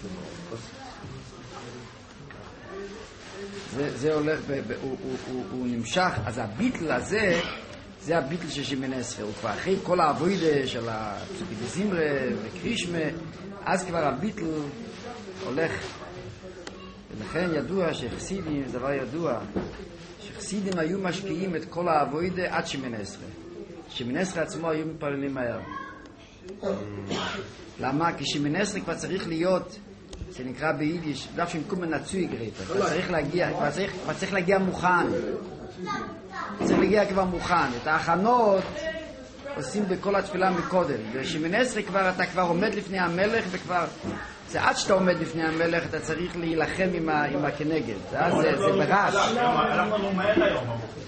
זה הולך, הוא נמשך, אז הביטל הזה, זה הביטל של שמן עשרה, הוא כבר אחרי כל העבודה של הפסוקי דזמרה וקרישמה, אז כבר הביטל הולך, ולכן ידוע שחסידים, זה דבר ידוע, שחסידים היו משקיעים את כל העבודה עד שמן עשרה. שמן עשרה עצמו היו מתפללים מהר. למה? כי שמן עשרה כבר צריך להיות, זה נקרא ביידיש, דף שמקומן נצוי גריטה, כבר צריך להגיע מוכן. צריך להגיע כבר מוכן. את ההכנות עושים בכל התפילה מקודם. בשמן עשרה כבר אתה כבר עומד לפני המלך, וכבר זה עד שאתה עומד לפני המלך אתה צריך להילחם עם הכנגד. זה ברעש. אנחנו לא מהר היום.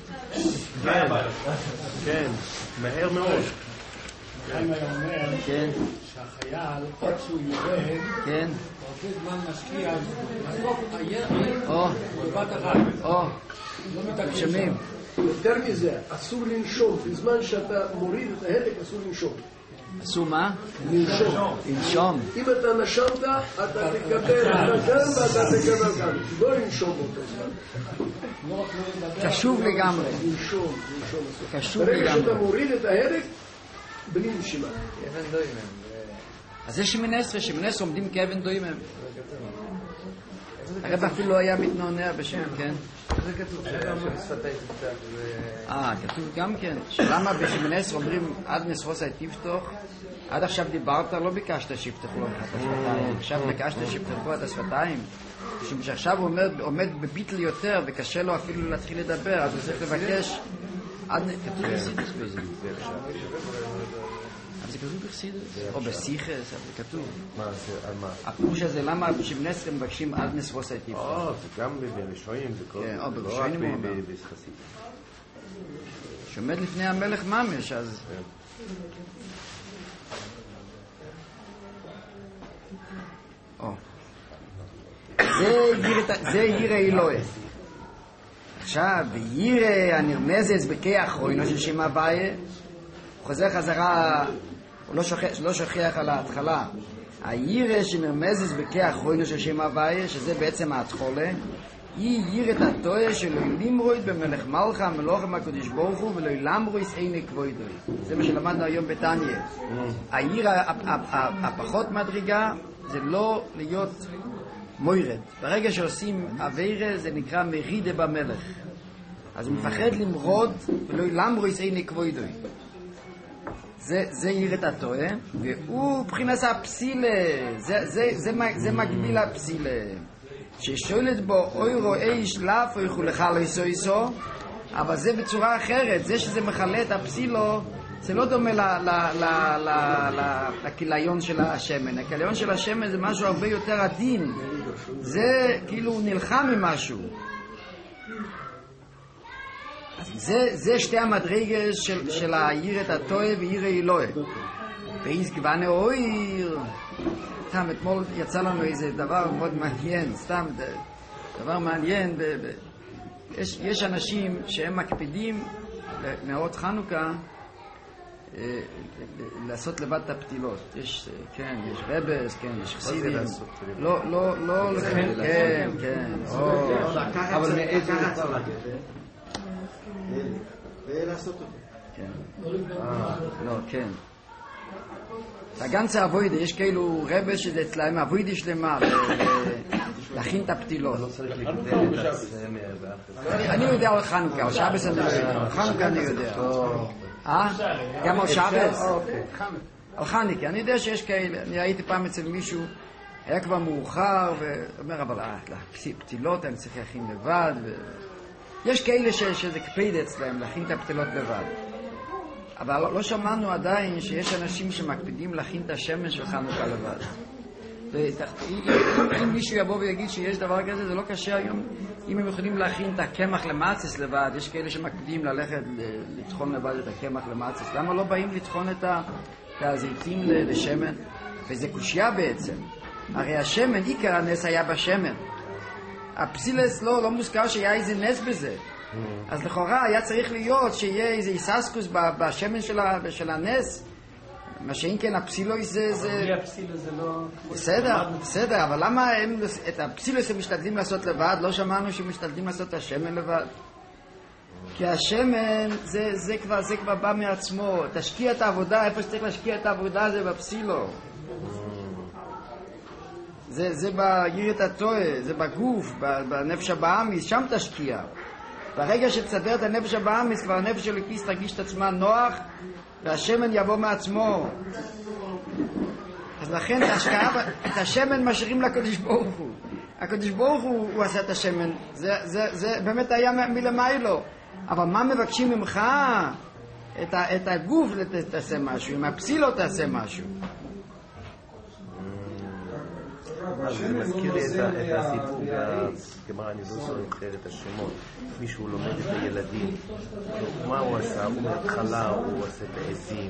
כן, מהר מאוד. חיים היה אומר שהחייל, עד שהוא יורד, הרבה זמן משקיע, בסוף בבת אחת. לא מתקשמים. יותר מזה, אסור לנשום. בזמן שאתה מוריד את ההדק, אסור לנשום. אסור מה? לנשום. אם אתה נשמת, אתה תקבל גם ואתה תקבל גם. לא לנשום אותו זמן. קשוב לגמרי. לנשום. קשוב ברגע לגמרי. שאתה מוריד את ההדק, בלי נשימה. אבן דוימם. אז זה שמן עשרה עומדים כאבן דוימם. הרב אפילו לא היה מתנענע בשם, כן? זה כתוב, ששפתי תפתח. כתוב גם כן, שלמה בשמן עשרה אומרים עד נסרוסי תפתח, עד עכשיו דיברת, לא ביקשת שיפתחו לך את השפתיים, עכשיו ביקשת שיפתחו את השפתיים, משום שעכשיו הוא עומד בביטל יותר וקשה לו אפילו להתחיל לדבר, אז הוא צריך לבקש כתוב בחסידס באיזה דבר עכשיו. אבל זה כתוב בחסידס, או בשיחס, זה כתוב. מה, על מה? הפירוש הזה, למה בשמן עשרה מבקשים עד נסרוסי תפתח? זה גם בראשונים, זה כל... כן, לא רק בחסיד. שעומד לפני המלך ממש, אז... זה יירא אלוהי. עכשיו, יירא הנרמזת בכיח רוינו של שם הוויה, חוזר חזרה, הוא לא שוכח על ההתחלה. היירא שנרמזת בכיח רוינו של שם הוויה, שזה בעצם ההתחולה, היא יירת התועה שלא לימרויד במלך מלכה מלוכם הקדוש ברוך הוא ולא למרויס איני כבוידוי. זה מה שלמדנו היום בתניה. העיר הפחות מדרגה זה לא להיות מוירד. ברגע שעושים עבירה זה נקרא מרידה במלך. אז הוא מפחד למרוד ולא למרויס איני כבוידוי. זה יירת התועה, והוא בחינת הפסילה, זה מגביל הפסילה. ששואלת בו אוי רואי שלף או יכולך לא יסו, אבל זה בצורה אחרת. זה שזה מחלה את הפסילו, זה לא דומה לכיליון של השמן. הכיליון של השמן זה משהו הרבה יותר עדין, זה כאילו הוא נלחם עם משהו. זה שתי המדרגות של הירת התועה וירא אלוהי. ואיז גוונה אויר, סתם אתמול יצא לנו איזה דבר מאוד מעניין, סתם דבר מעניין, יש אנשים שהם מקפידים נרות חנוכה לעשות לבד את הפתילות. יש, כן, יש רבס, כן, יש חסידים. לא, כן, כן. אבל מאיזה יצא? ולעשות אותו. כן. לא, כן. הגנצה אבוידה, יש כאילו רבס שזה אצלהם אבוידה שלמה, להכין את הפתילות. אני יודע על חנוכה, על שבס אני יודע. על חנוכה אני יודע. גם על שבס? על חנוכה, אני יודע שיש כאלה. אני הייתי פעם אצל מישהו, היה כבר מאוחר, ואומר, אבל פתילות אני צריך להכין לבד. יש כאלה שזה קפיד אצלהם, להכין את הפתילות לבד. אבל לא שמענו עדיין שיש אנשים שמקפידים להכין את השמן של חנוכה לבד. אם מישהו יבוא ויגיד שיש דבר כזה, זה לא קשה היום. אם הם יכולים להכין את הקמח למצס לבד, יש כאלה שמקפידים ללכת לטחון לבד את הקמח למצס. למה לא באים לטחון את הזיתים לשמן? וזה קושיה בעצם. הרי השמן, עיקר הנס היה בשמן. הפסילס לא מוזכר שהיה איזה נס בזה. אז לכאורה היה צריך להיות שיהיה איזה איססקוס בשמן של הנס. מה שאין כן הפסילוס זה... בלי הפסילוס זה לא... בסדר, אבל למה הם את הפסילוס הם משתדלים לעשות לבד? לא שמענו שהם משתדלים לעשות את השמן לבד. כי השמן זה כבר בא מעצמו. תשקיע את העבודה, איפה שצריך להשקיע את העבודה זה בפסילו. זה ביראת התועה, זה בגוף, בנפש הבאמיס, שם תשקיע. ברגע שתסדר את הנפש הבאמיס, כבר הנפש של הכיס תרגיש את עצמה נוח, והשמן יבוא מעצמו. אז לכן את השמן משאירים לקדוש ברוך הוא. הקדוש ברוך הוא עשה את השמן. זה באמת היה מלמיילו. אבל מה מבקשים ממך? את הגוף תעשה משהו, עם הפסילות תעשה משהו. זה מזכיר לי את הסיפור בגמרא, אני לא זוכר את השמות. מישהו לומד את הילדים, מה הוא עשה? הוא בהתחלה הוא עושה את העזים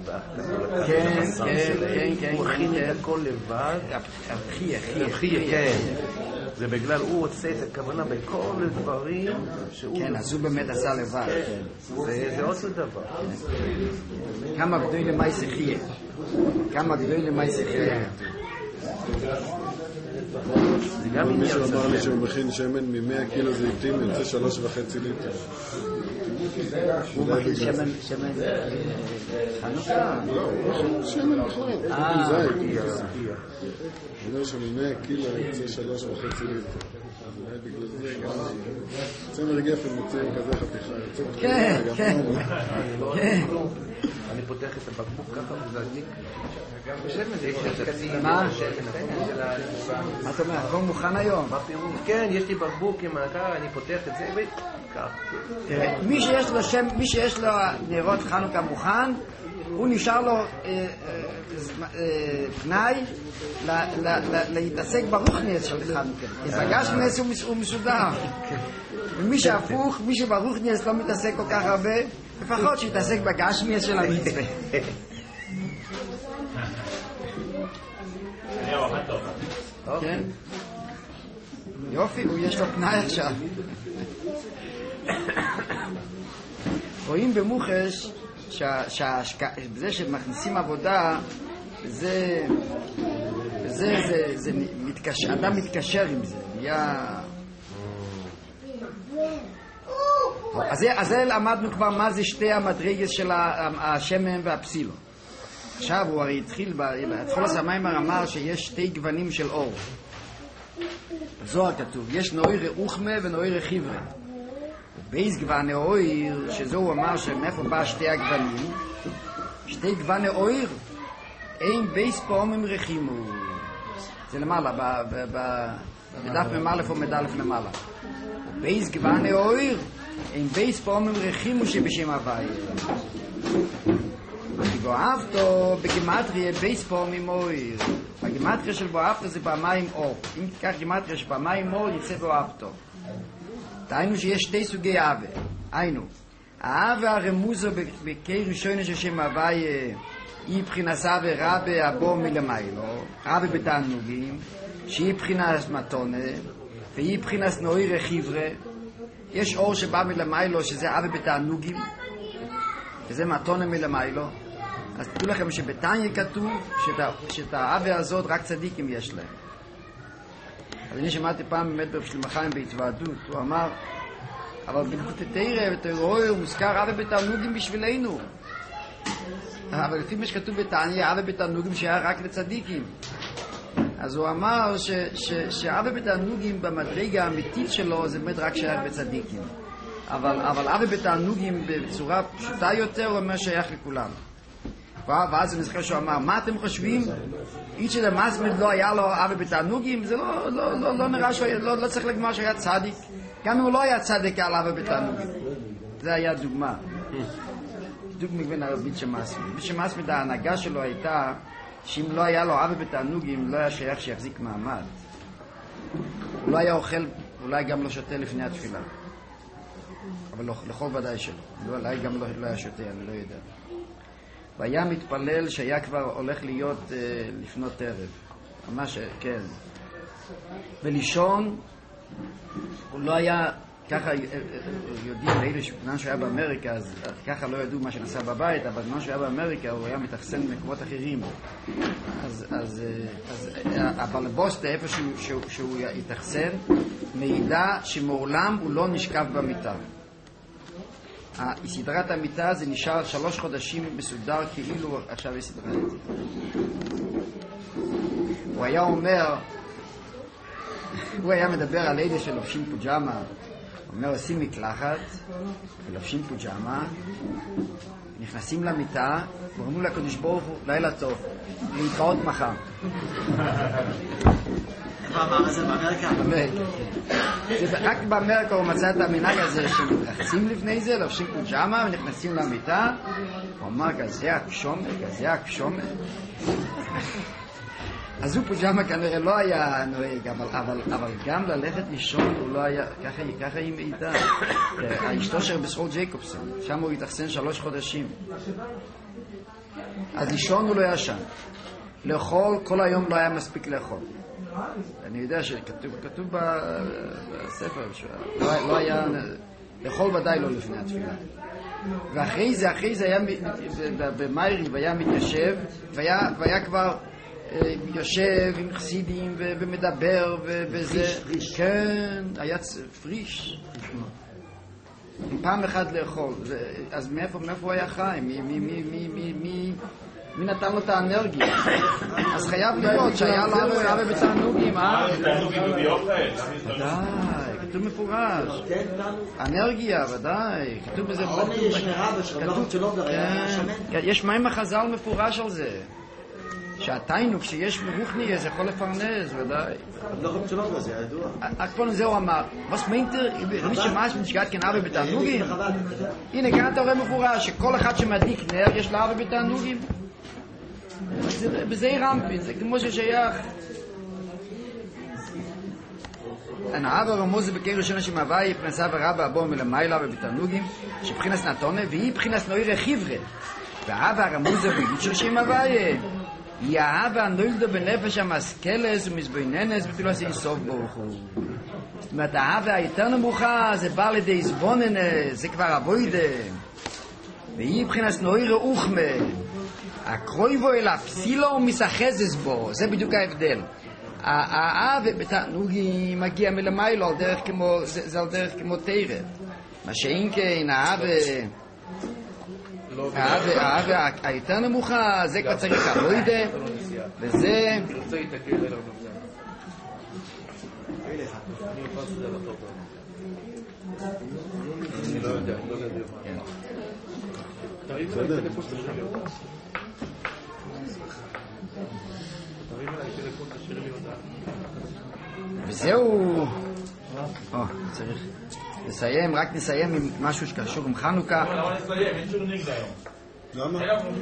הוא הכין את הכל לבד. הכי, כן. זה בגלל הוא עושה את הכוונה בכל הדברים כן, אז הוא באמת עשה לבד. זה אותו דבר. כמה גדוי למי שחיה. כמה גדוי למי שחיה. מישהו אמר לי שהוא מכין שמן מ-100 קילו זיתים יוצא 3.5 ליטר. הוא מכין שמן חנוכה? לא, הוא מכין שמן אחר. זית. הוא אומר שמ-100 קילו יוצא 3.5 ליטר. אולי בגלל זה גם צמר גפן מוצא עם כזה חתיכה. כן, כן. אני פותח את הבקבוק ככה וזה מה? מה אתה אומר? הכל מוכן היום? כן, יש לי בקבוק עם הקר, אני פותח את זה וכך. מי שיש לו נרות חנוכה מוכן, הוא נשאר לו תנאי להתעסק ברוחניאס של חנוכה. כי בגשמיאס הוא מסודר. ומי שהפוך, מי שברוחניאס לא מתעסק כל כך הרבה, לפחות שיתעסק בגשמיאס של המצווה. כן? יופי, הוא יש לו פנאי עכשיו. רואים במוחש שזה שמכניסים עבודה אדם מתקשר עם זה. אז זה למדנו כבר מה זה שתי המדרגות של השמן והפסילו. עכשיו הוא הרי התחיל בהתחלת המיימר אמר שיש שתי גוונים של אור. בזוהר כתוב יש נויר רוחמה ונויר חיברה. בייס גוון האויר שזו הוא אמר שמאיפה בא שתי הגוונים. שתי גוון האויר אין בייס פעמים רחימו. זה למעלה בדף ממלא או מדלף למעלה. בייס גוון האויר אין בייס פעמים רחימו שבשם הוואי. בואהבתו בגימטריה בייס פעמים אויר. בגימטריה של בואהבתו זה פעמיים אור. אם תיקח גימטריה של פעמיים אור יצא בואהבתו. דהיינו שיש שתי סוגי אהבה. היינו האהבה הרמוזו בקי ראשון של שם הוואי היא בחינת אהבה רבה הבוא מלמיילו, רבה בתענוגים שהיא בחינת מתונה והיא בחינת נויר חיברה. יש אור שבא מלמיילו שזה אהבה בתענוגים וזה מתונה מלמיילו, אז תדעו לכם שבתניא כתוב שאת האווה הזאת רק צדיקים יש להם. אז אני שמעתי פעם באמת ברב שלמה חיים בהתוועדות, הוא אמר, אבל בתרא ותראה מוזכר אווה בתענוגים בשבילנו. אבל לפי מה שכתוב בתניא, אווה בתענוגים שהיה רק לצדיקים. אז הוא אמר שאווה בתענוגים במדרגה האמיתית שלו זה באמת רק שייך בצדיקים. אבל אווה בתענוגים בצורה פשוטה יותר הוא אומר שייך לכולם. ואז אני זוכר שהוא אמר, מה אתם חושבים? איש שדמאסמד לא היה לו אווה בתענוגים, זה לא נראה לא צריך לגמר שהיה צדיק. גם אם הוא לא היה צדיק היה לו אווה בתענוגים. זה היה דוגמה. דוגמה בין הרבית שמאסמד. בשמאסמד ההנהגה שלו הייתה שאם לא היה לו אווה בתענוגים לא היה שייך שיחזיק מעמד. הוא לא היה אוכל, אולי גם לא שותה לפני התפילה. אבל לכל ודאי שלא. אולי גם לא היה שותה, אני לא יודע. והיה מתפלל שהיה כבר הולך להיות לפנות ערב. ממש, כן. ולישון, הוא לא היה, ככה יודעים לאלה שבזמן שהוא היה באמריקה, אז ככה לא ידעו מה שנעשה בבית, אבל בזמן שהוא היה באמריקה הוא היה מתאכסן במקומות אחרים. אבל בבוסטה, איפה שהוא התאכסן, מעידה שמעולם הוא לא נשכב במיטה. סדרת המיטה זה נשאר 3 חודשים מסודר כאילו עכשיו היא סדרה את זה. הוא היה אומר, הוא היה מדבר על אלה שלובשים פוג'מה, הוא אומר עושים מקלחת ולובשים פוג'מה, נכנסים למיטה ואומרים לקדוש ברוך הוא לילה טוב, להתראות מחר. אמר את זה באמריקה? רק באמריקה הוא מצא את המנהג הזה שמתרחצים לפני זה, לובשים פוג'מה ונכנסים למיטה. הוא אמר גזי הקשומה. אז הוא פוג'מה כנראה לא היה נוהג, אבל גם ללכת לישון הוא לא היה, ככה היא מעידה. אשתו של בסחול ג'ייקובסון, שם הוא התאכסן 3 חודשים. אז לישון הוא לא ישן. לאכול, כל היום לא היה מספיק לאכול. אני יודע שכתוב בספר לא היה לאכול ודאי לא לפני התפילה. ואחרי זה היה במיירי והיה מתיישב והיה כבר יושב עם חסידים ומדבר וזה כן, היה פריש פעם אחת לאכול. אז מאיפה הוא היה חי? מי נתן לו את האנרגיה? אז חייב להיות שהיה לו אווה בתענוגים. בתענוגים וביוחד. ודאי, כתוב מפורש. אנרגיה, ודאי. כתוב בזה. יש מים החז"ל מפורש על זה. שהתיינוק כשיש מרוחני זה יכול לפרנס, ודאי. לא חושב שלא בזה, ידוע. הכפון הזה הוא אמר, וס מיינטר, מי שמש משגעת כן אווה בתענוגים? הנה, כאן אתה רואה מפורש שכל אחד שמדליק נר יש לה אווה בתענוגים. וזה רמפין, זה כמו ששייך. הנאווה רמוז בקיר ראשונה שמהווה פרנסה ורבה הבוא מלמיילה ובתענוגים שבחינס נתונה והיא בחינס נוירה חיברה והאווה רמוזה ביותר שמהווה היא האווה הנולדה בנפש המסכלס ומסבויננס בתולס אינסוף ברוך הוא. זאת אומרת האווה היותר נמוכה זה בא לידי סבוננס, זה כבר אבוידה והיא בחינס נוירה אוכמה הקרויבו אל הפסילו ומסחזס בו, זה בדיוק ההבדל. האווה בתענוגים מגיע מלמיילו, זה על דרך כמו תירה. מה שאין כן, האווה היותר נמוכה, זה כבר צריך אבוידה, וזה... אני לא יודע, בסדר. וזהו. צריך לסיים, רק נסיים עם משהו שקשור עם חנוכה. למה נסיים? אין שום נגד היום. למה?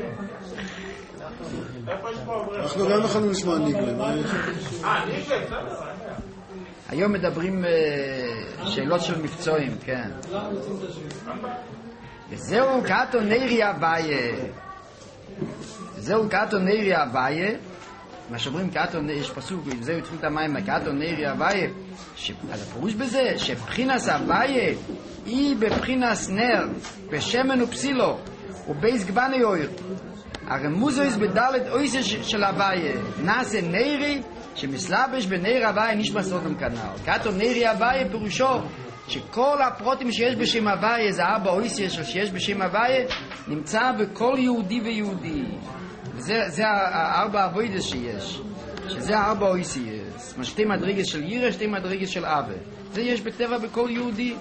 אנחנו גם יכולנו לשמוע ניגלה. ניגלה, בסדר. היום מדברים שאלות של מבצועים, כן. וזהו קאטו נרי אביי. זהו קאטו נרי אביי. מה שאומרים קאטו, יש פסוק, וזהו התחיל את המים, קאטו נרי אביי. אז הפירוש בזה, שבחינס אביי היא בבחינס נר, בשמן ופסילו, ובייס גבני אויר. הרמוז הוא בדלת אויסה של הוויה, נעשה נערי שמסלבש בנער הוויה נשמע סודם כנ"ל. כתוב נערי הוויה פירושו שכל הפרוטים שיש בשם הוויה, זה ארבע אויסה שיש בשם הוויה, נמצא בכל יהודי ויהודי. זה הארבע אבוידס שיש, שזה הארבע אויסס, שתי מדרגות של ירא, שתי מדרגות של אבה. זה יש בטבע בכל יהודי.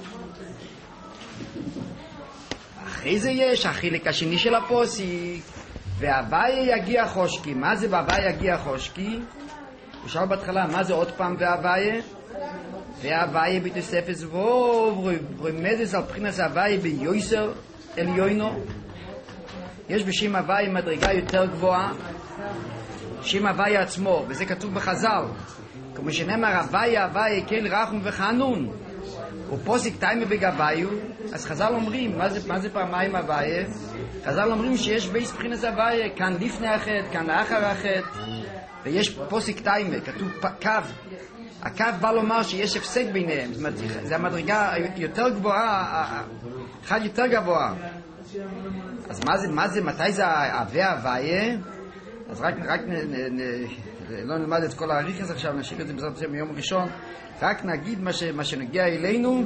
אחרי זה יש החלק השני של הפוסיק, והוויה יגיע חושקי. מה זה והוויה יגיע חושקי? הוא שאל בהתחלה, מה זה עוד פעם והוויה? והוויה בתוספת ווב, רמז על בחינת הוויה ביוסר עליונו. יש בשם הוויה מדרגה יותר גבוהה, שם הוויה עצמו, וזה כתוב בחז"ל, כמו שנאמר הוויה הוויה כן רחום וחנון, ופוסק תיימה בגוויו. אז חז"ל אומרים, מה זה פעמיים הוויה? חז"ל אומרים שיש בייס בחינת הוויה, כאן לפני החטא, כאן לאחר החטא, ויש פוסק תיימה, כתוב קו. הקו בא לומר שיש הפסק ביניהם, זאת אומרת, זה המדרגה יותר גבוהה, אחד יותר גבוה. אז מתי זה הוויה? אז רק לא נלמד את כל העריכס עכשיו, נשאיר את זה בעזרת השם מיום ראשון. רק נגיד מה שנגיע אלינו,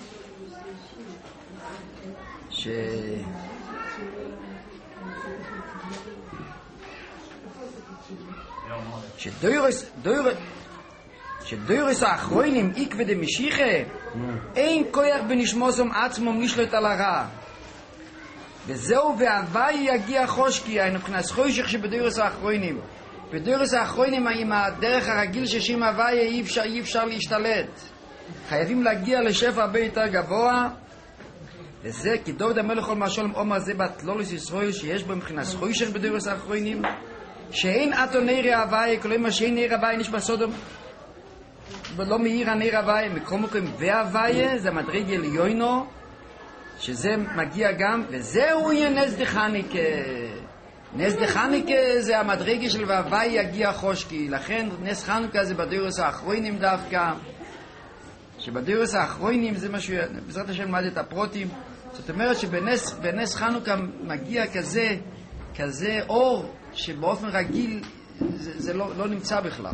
שדוירס האחרונים עקבי דמשיחה אין כוח בנשמוסם עצמם נשלט על הרע, וזהו והוויה יגיע חושקי, היינו מבחינת חושך שבדוירס האחרונים. בדוירס האחרונים עם הדרך הרגיל ששם הוויה אי אפשר להשתלט, חייבים להגיע לשפע הרבה יותר גבוה. וזה כי דוד המלך עולמו השלום אומר זה בתלולוס ישראל שיש בו מבחינת חושך בדוירס האחרונים, שאין עתו נערי הוויה, כלומר שאין נער הוויה נשמע סודום ולא מאיר הנער הוויה. מכל מקום והוויה זה המדרגה עליונו, שזה מגיע גם, וזהו יהיה נס דחניקה. נס דחניקה זה המדרגה של והוויה יגיע חושקי. לכן נס חנוכה זה בדוירס האחרונים דווקא, שבדוירס האחרונים זה משהו, בעזרת השם למד את הפרוטים. זאת אומרת שבנס חנוכה מגיע כזה אור שבאופן רגיל זה לא נמצא בכלל,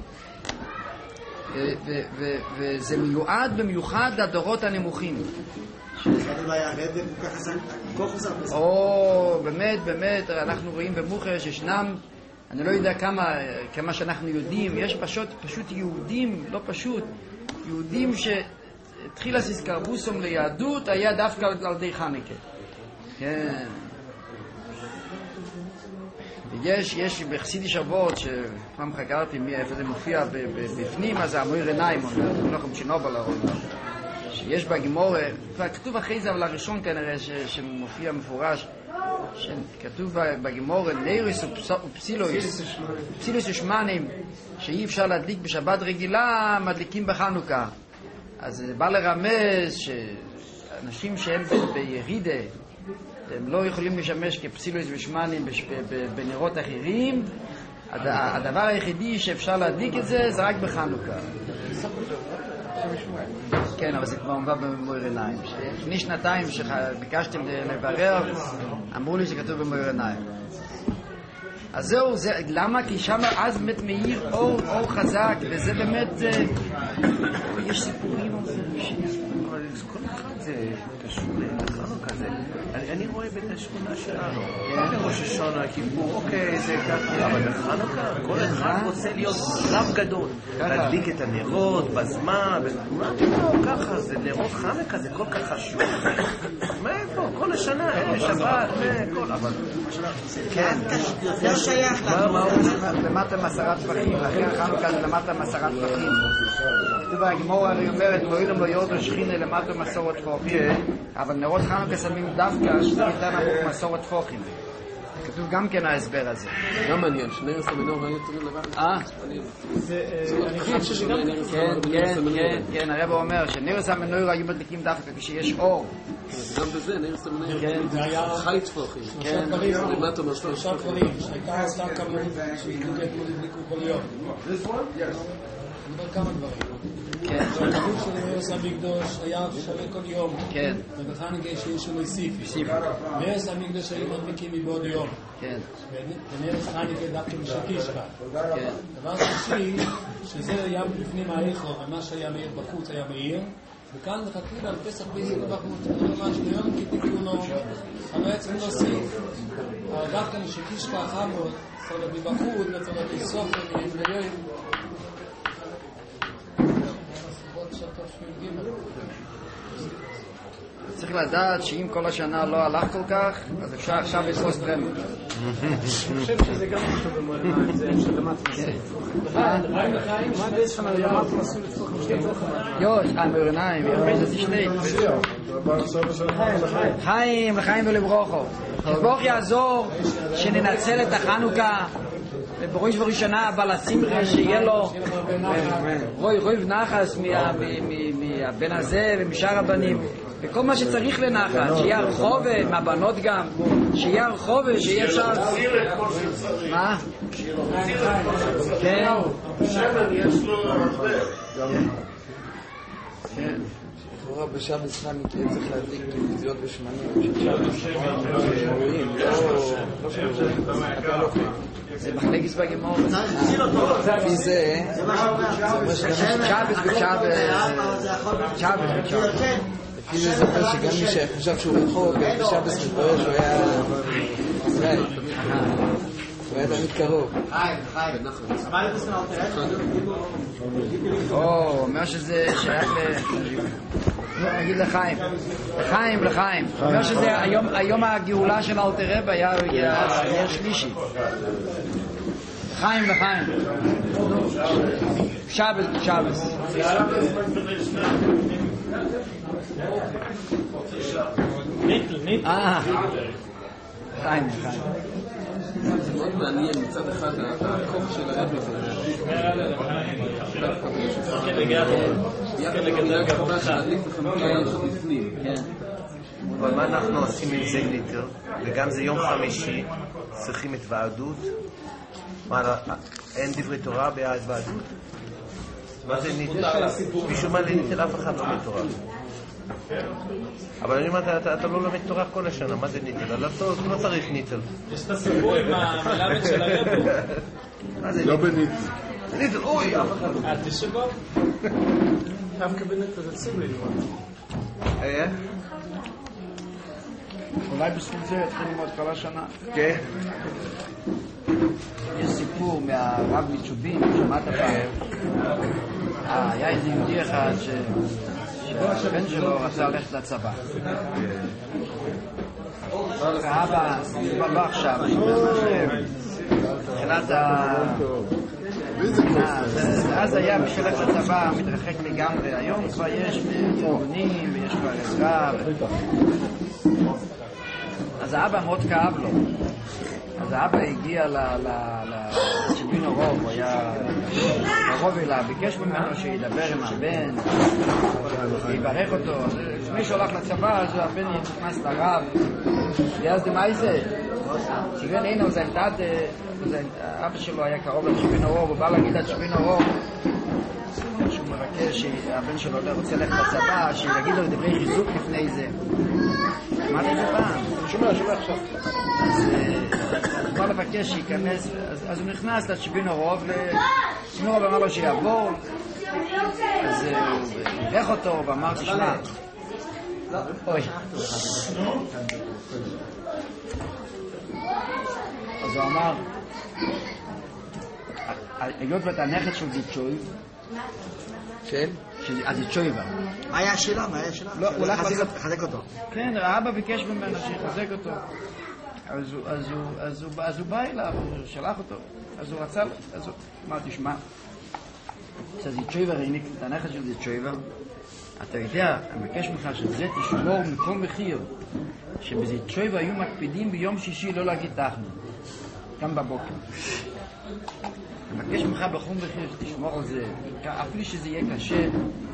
וזה מיועד במיוחד לדורות הנמוכים. באמת אנחנו רואים במוחר שישנם, אני לא יודע כמה שאנחנו יודעים, יש פשוט יהודים, לא פשוט יהודים שהתחילה סיסקרבוסום ליהדות היה דווקא על ידי חנוכה. כן, יש בחסידיש אבות שפעם חקרתי איפה זה מופיע בפנים, אז המויר עיניים אומר, מלאכם צ'ינובל אומר שיש בגמור, כתוב אחרי זה אבל הראשון כנראה שמופיע מפורש, שכתוב בגמור נעריס ופסילוס ושמנים שאי אפשר להדליק בשבת רגילה, מדליקים בחנוכה. אז זה בא לרמז שאנשים שהם בירידה הם לא יכולים לשמש כפסילוס ושמנים בנרות אחרים. הדבר היחידי שאפשר להדליק את זה זה רק בחנוכה. כן, אבל זה כבר מובא במויר עיניים. לפני שנתיים שביקשתם לברר, אמרו לי שכתוב במויר עיניים. אז זהו, למה? כי שם אז באמת מאיר אור חזק, וזה באמת, יש סיפורים על זה, כל אחד זה קשור לחנוכה זה. אני רואה בית השכונה שלנו, בראש השונה, כיפור, אוקיי, זה ככה, אבל בחנוכה כל אחד רוצה להיות רב גדול, להדליק את הנרות בזמן, ככה, זה נרות חנוכה, זה כל כך חשוב. מאיפה? כל השנה, שבת, כל, אבל... כן, זה שייך למטה מסרת טפחים, לכן חנוכה זה למטה מסרת טפחים. כתוב הגמור הרי אומרת, ואוילם לא יורדו שכינה למטה מסורת טפחים, אבל נרות חנוכה שמים דווקא שזה יותר נמוך מסורת טפחים. כתוב גם כן ההסבר הזה. גם מעניין, שנרס המנור היו יותר לבד. אני חושב שזה גם... כן, הרב אומר שנרס המנור היו מדליקים דווקא כשיש אור. גם בזה, נרס המנור חי טפחים. למטה מסורת טפחים. הייתה סתם כמובן שהתנגד כמו דבליקו כל יום. מדבר כמה דברים. כן. הכתוב של נס המקדוש היה שווה כל יום. כן. ובחנוכה שיש לו סיפי. נס המקדוש היו מדליקים מבעוד יום. כן. ונס חנוכה דווקא משקישקה. כן. דבר שלישי, שזה היה בפנים האיכו, ומה שהיה מאיר בחוץ היה מאיר. וכאן מחכים על פסח ביסי בחוץ. ממש ליום כתיקונו, חמץ ולהוסיף. אבל דווקא משקישקה חמוד, צורך מבחוץ, וצורך לסופר, ולהיות. צריך לדעת שאם כל השנה לא הלך כל כך, אז אפשר עכשיו לתפוס טרמר. אני חושב שזה גם חשוב במועד מים, זה אפשר למטה מספיק. מים לחיים, מה דרך כלל למטה מספיק לצפוך משתי תוכן? חיים בעיניים, זה שני. חיים, לחיים ולברוכו. ברוך יעזור שננצל את החנוכה בראש וראשונה, אבל השמחה שיהיה לו רוי ונחס מהבן הזה ומשאר הבנים וכל מה שצריך לנחת, שיהיה הרחובה מהבנות גם, שיהיה הרחובה, שיהיה אפשר מה? כן? שמן יש לו הרבה. כן. לכאורה בשבת חנוכה צריך להדליק פטריות ושמנים זה מחלקת בגמור. לפי זה שבס בשבס לפי זה זוכר שגם מי שחשב שהוא רחוק בשבת מתברר שהוא היה ישראל, הוא היה תמיד קרוב. אומר שזה שייך נגיד לחיים, לחיים. אומר שזה היום הגאולה של אלתר רבי היה שלישי. לחיים. שבס. חיים. זה מאוד מעניין, מצד אחד הכוח של הרבי אבל מה אנחנו עושים עם זה ליטר? וגם זה יום חמישי, צריכים את ועדות. אין דברי תורה בהתוועדות? מה זה ניטל? משום מה לניטל אף אחד לא מתורה. אבל אני אומר, אתה לא לומד תורה כל השנה, מה זה ניטל? לא צריך ניטל. יש את הסיפור עם המלמד של הרבי. לא בניטל. ניטל, אוי, אף אחד לא. תשבו? דווקא בניטל זה ציבורי. אולי בזכות זה יתחיל ללמוד כל השנה. כן. יש סיפור מהרב מצ'ובין, שמעת פעם. היה איזה יהודי אחד שהבן שלו רצה ללכת לצבא. האבא, לא עכשיו, תחילת אז היה בשביל ללכת לצבא מתרחק לגמרי. היום כבר יש ארגונים ויש כבר עזרה. אז האבא מאוד כאב לו. אז האבא הגיע לצ'בינו רוב, הוא היה קרוב אליו, ביקש ממנו שידבר עם הבן, ויברך אותו. לפני שהוא הלך לצבא, אז הבן נכנס לרב, ואז מה זה? סיגרן הנה, אבא שלו היה קרוב לצ'בינו רוב, הוא בא להגיד לצ'בינו רוב, שהוא מבקש שהבן שלו רוצה ללכת לצבא, שיגיד לו דברי חיזוק לפני זה. אמרתי את זה פעם. שומע עכשיו. אז הוא בא לבקש שייכנס, אז הוא נכנס לצ'בינו רוב, וצ'בינו רוב אמר לו שיעבור, אז הוא בירך אותו ואמר, תשמע, אוי. אז הוא אמר, היות ואת הנכד של דיצ'וי, כן? אז דיצ'ויבה. מה היה השאלה? לא, הוא הולך לחזק אותו. כן, האבא ביקש ממנו שיחזק אותו. אז הוא בא אליו, הוא שלח אותו. אז הוא רצה, אז הוא אמר, תשמע, כשדיצ'ויבה ראיניק את הנכד של דיצ'ויבה, אתה יודע, אני מבקש ממך שזה תשמור מכל מחיר, שבדיצ'ויבה היו מקפידים ביום שישי לא להגיד תחנו, גם בבוקר. אני מבקש ממך בכל מחיר שתשמור על זה, אפילו שזה יהיה קשה.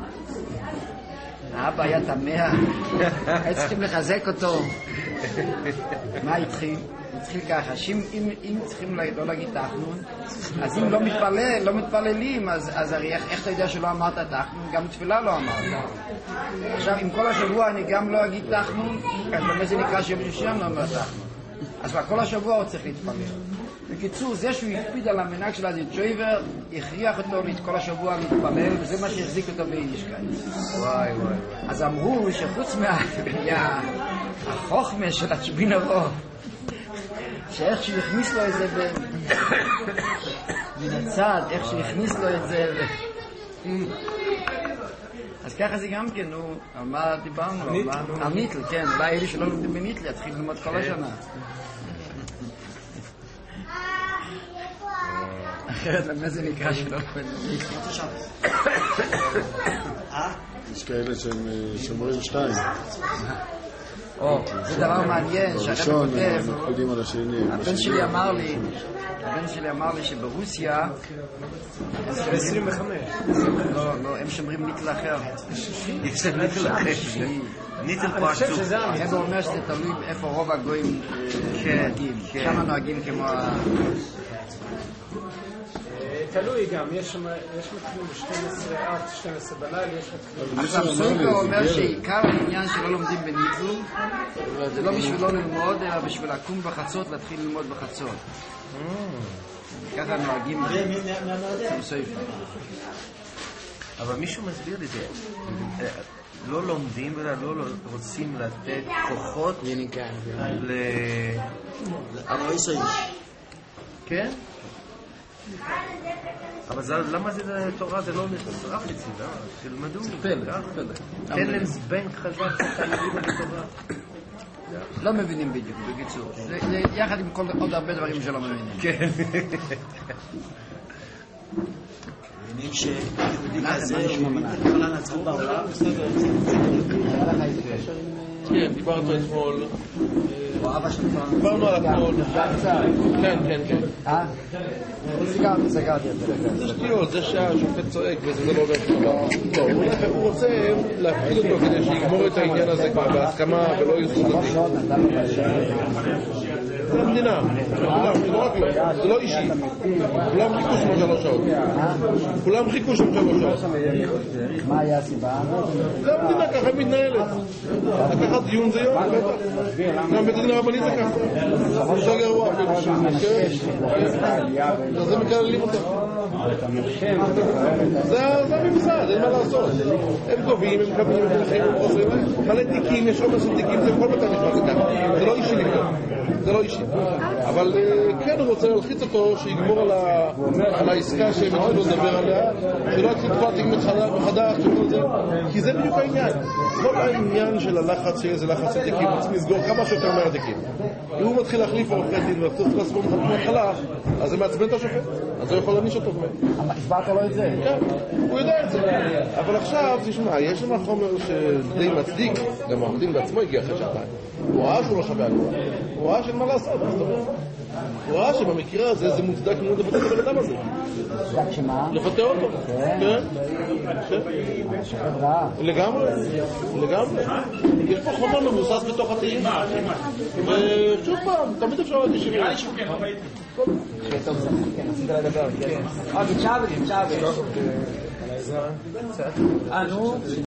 האבא היה תמה, צריכים לחזק אותו. מה התחיל? התחיל ככה, שאם צריכים לא להגיד תחנון, אז אם לא מתפללים, אז הרי איך אתה יודע שלא אמרת תחנון? גם תפילה לא אמרת. עכשיו, אם כל השבוע אני גם לא אגיד תחנון, אז באמת זה נקרא שיום שישי אני לא אומר תחנון. אז כל השבוע הוא צריך להתפלל. בקיצור, זה שהוא הקפיד על המנהג של הדיצ'ויבר, הכריח אותו כל השבוע להתפלל, וזה מה שהחזיק אותו ביידישקייט. וואי. אז אמרו שחוץ מהחוכמה של השבין הרוב, שאיך שהכניס לו את זה מן הצד, איך שהכניס לו את זה אז ככה זה גם כן, על מה דיברנו? הניטל, כן, אולי אלה שלא לומדים בניטל יתחיל ללמוד כל השנה. אחרת למה זה נקרא שלא יש כאלה שהם שומרים 2. זה דבר מעניין שהרב כותב, הבן שלי אמר לי שברוסיה 25 לא, הם שומרים ניטל אחר. יש להם ניטל אחר, ניטל פרצוף. הרב אומר שזה תלוי איפה רוב הגויים נוהגים, כמה נוהגים כמו תלוי גם, יש מתחילים ב-12 עד 12 בלילה, יש מתחילים... עכשיו סולקו אומר שעיקר העניין שלא לומדים בניטל זה לא בשביל לא ללמוד, אלא בשביל לקום בחצות, להתחיל ללמוד בחצות. ככה נוהגים סויפה. אבל מישהו מסביר לי זה, לא לומדים ולא רוצים לתת כוחות כן? אבל למה זה תורה? זה לא נשרף לצידה, תלמדו, תן להם זבנג חזק שתלמדים על התורה. לא מבינים בדיוק, בקיצור. זה יחד עם עוד הרבה דברים שלא מבינים. כן. מבינים שיהודי כזה יכולה לעצור בעולם? כן, דיברנו אתמול. דיברנו על הכל. כן. סגרתי. זה שטויות, זה שהשופט צועק וזה לא אומר. הוא רוצה להפעיל אותו כדי שיגמור את העניין הזה כבר בהסכמה ולא יסוד לדין. זה המדינה. זה לא אישי. כולם חיכו שם 3 שעות. כולם חיכו שם 3 שעות. מה היה הסיבה? זה המדינה, ככה מתנהלת. לקחת דיון זה יום, גם בית הדין הרבני זה ככה. זה גרוע אפילו. זה מקללים אותם. זה הממסד, אין מה לעשות. הם גובים, הם מקבלים, הם מלכים, הם חוזרים. מלא תיקים, יש עומס של תיקים, זה כל בתי המשפט זה ככה. זה לא אישי לבדוק. זה לא אישי. אבל כן הוא רוצה להלחיץ אותו שיגמור על העסקה שהם התחילו לדבר עליה, שלא יתחיל כבר תיק מחדש, כי זה בדיוק העניין. כל העניין של הלחץ שיהיה זה לחץ של תיקים, רוצים לסגור כמה שיותר מהתיקים. אם הוא מתחיל להחליף עורכי דין ולחצות לעצמו מההתחלה, אז זה מעצבן את השופט, אז הוא יכול להעניש אותו. הסברת לו את זה? כן, הוא יודע את זה. אבל עכשיו, תשמע, יש שם חומר שדי מצדיק, גם העורך דין בעצמו הגיע אחרי 2 שנים. הוא ראה שהוא לא שווה הכל. הוא ראה שאין מה לעשות. הוא ראה שבמקרה הזה זה מוצדק מאוד לפתח את הבן אדם הזה. מוצדק שמה? לפתח אותו. כן. לגמרי. יש פה חומר מבוסס בתוך התאים. ושוב פעם, תמיד אפשר להגיד שווה. נראה לי שהוא כן, לא ראיתי. טוב, זה כן, עשית לדבר, כן. בצ'אבי. נו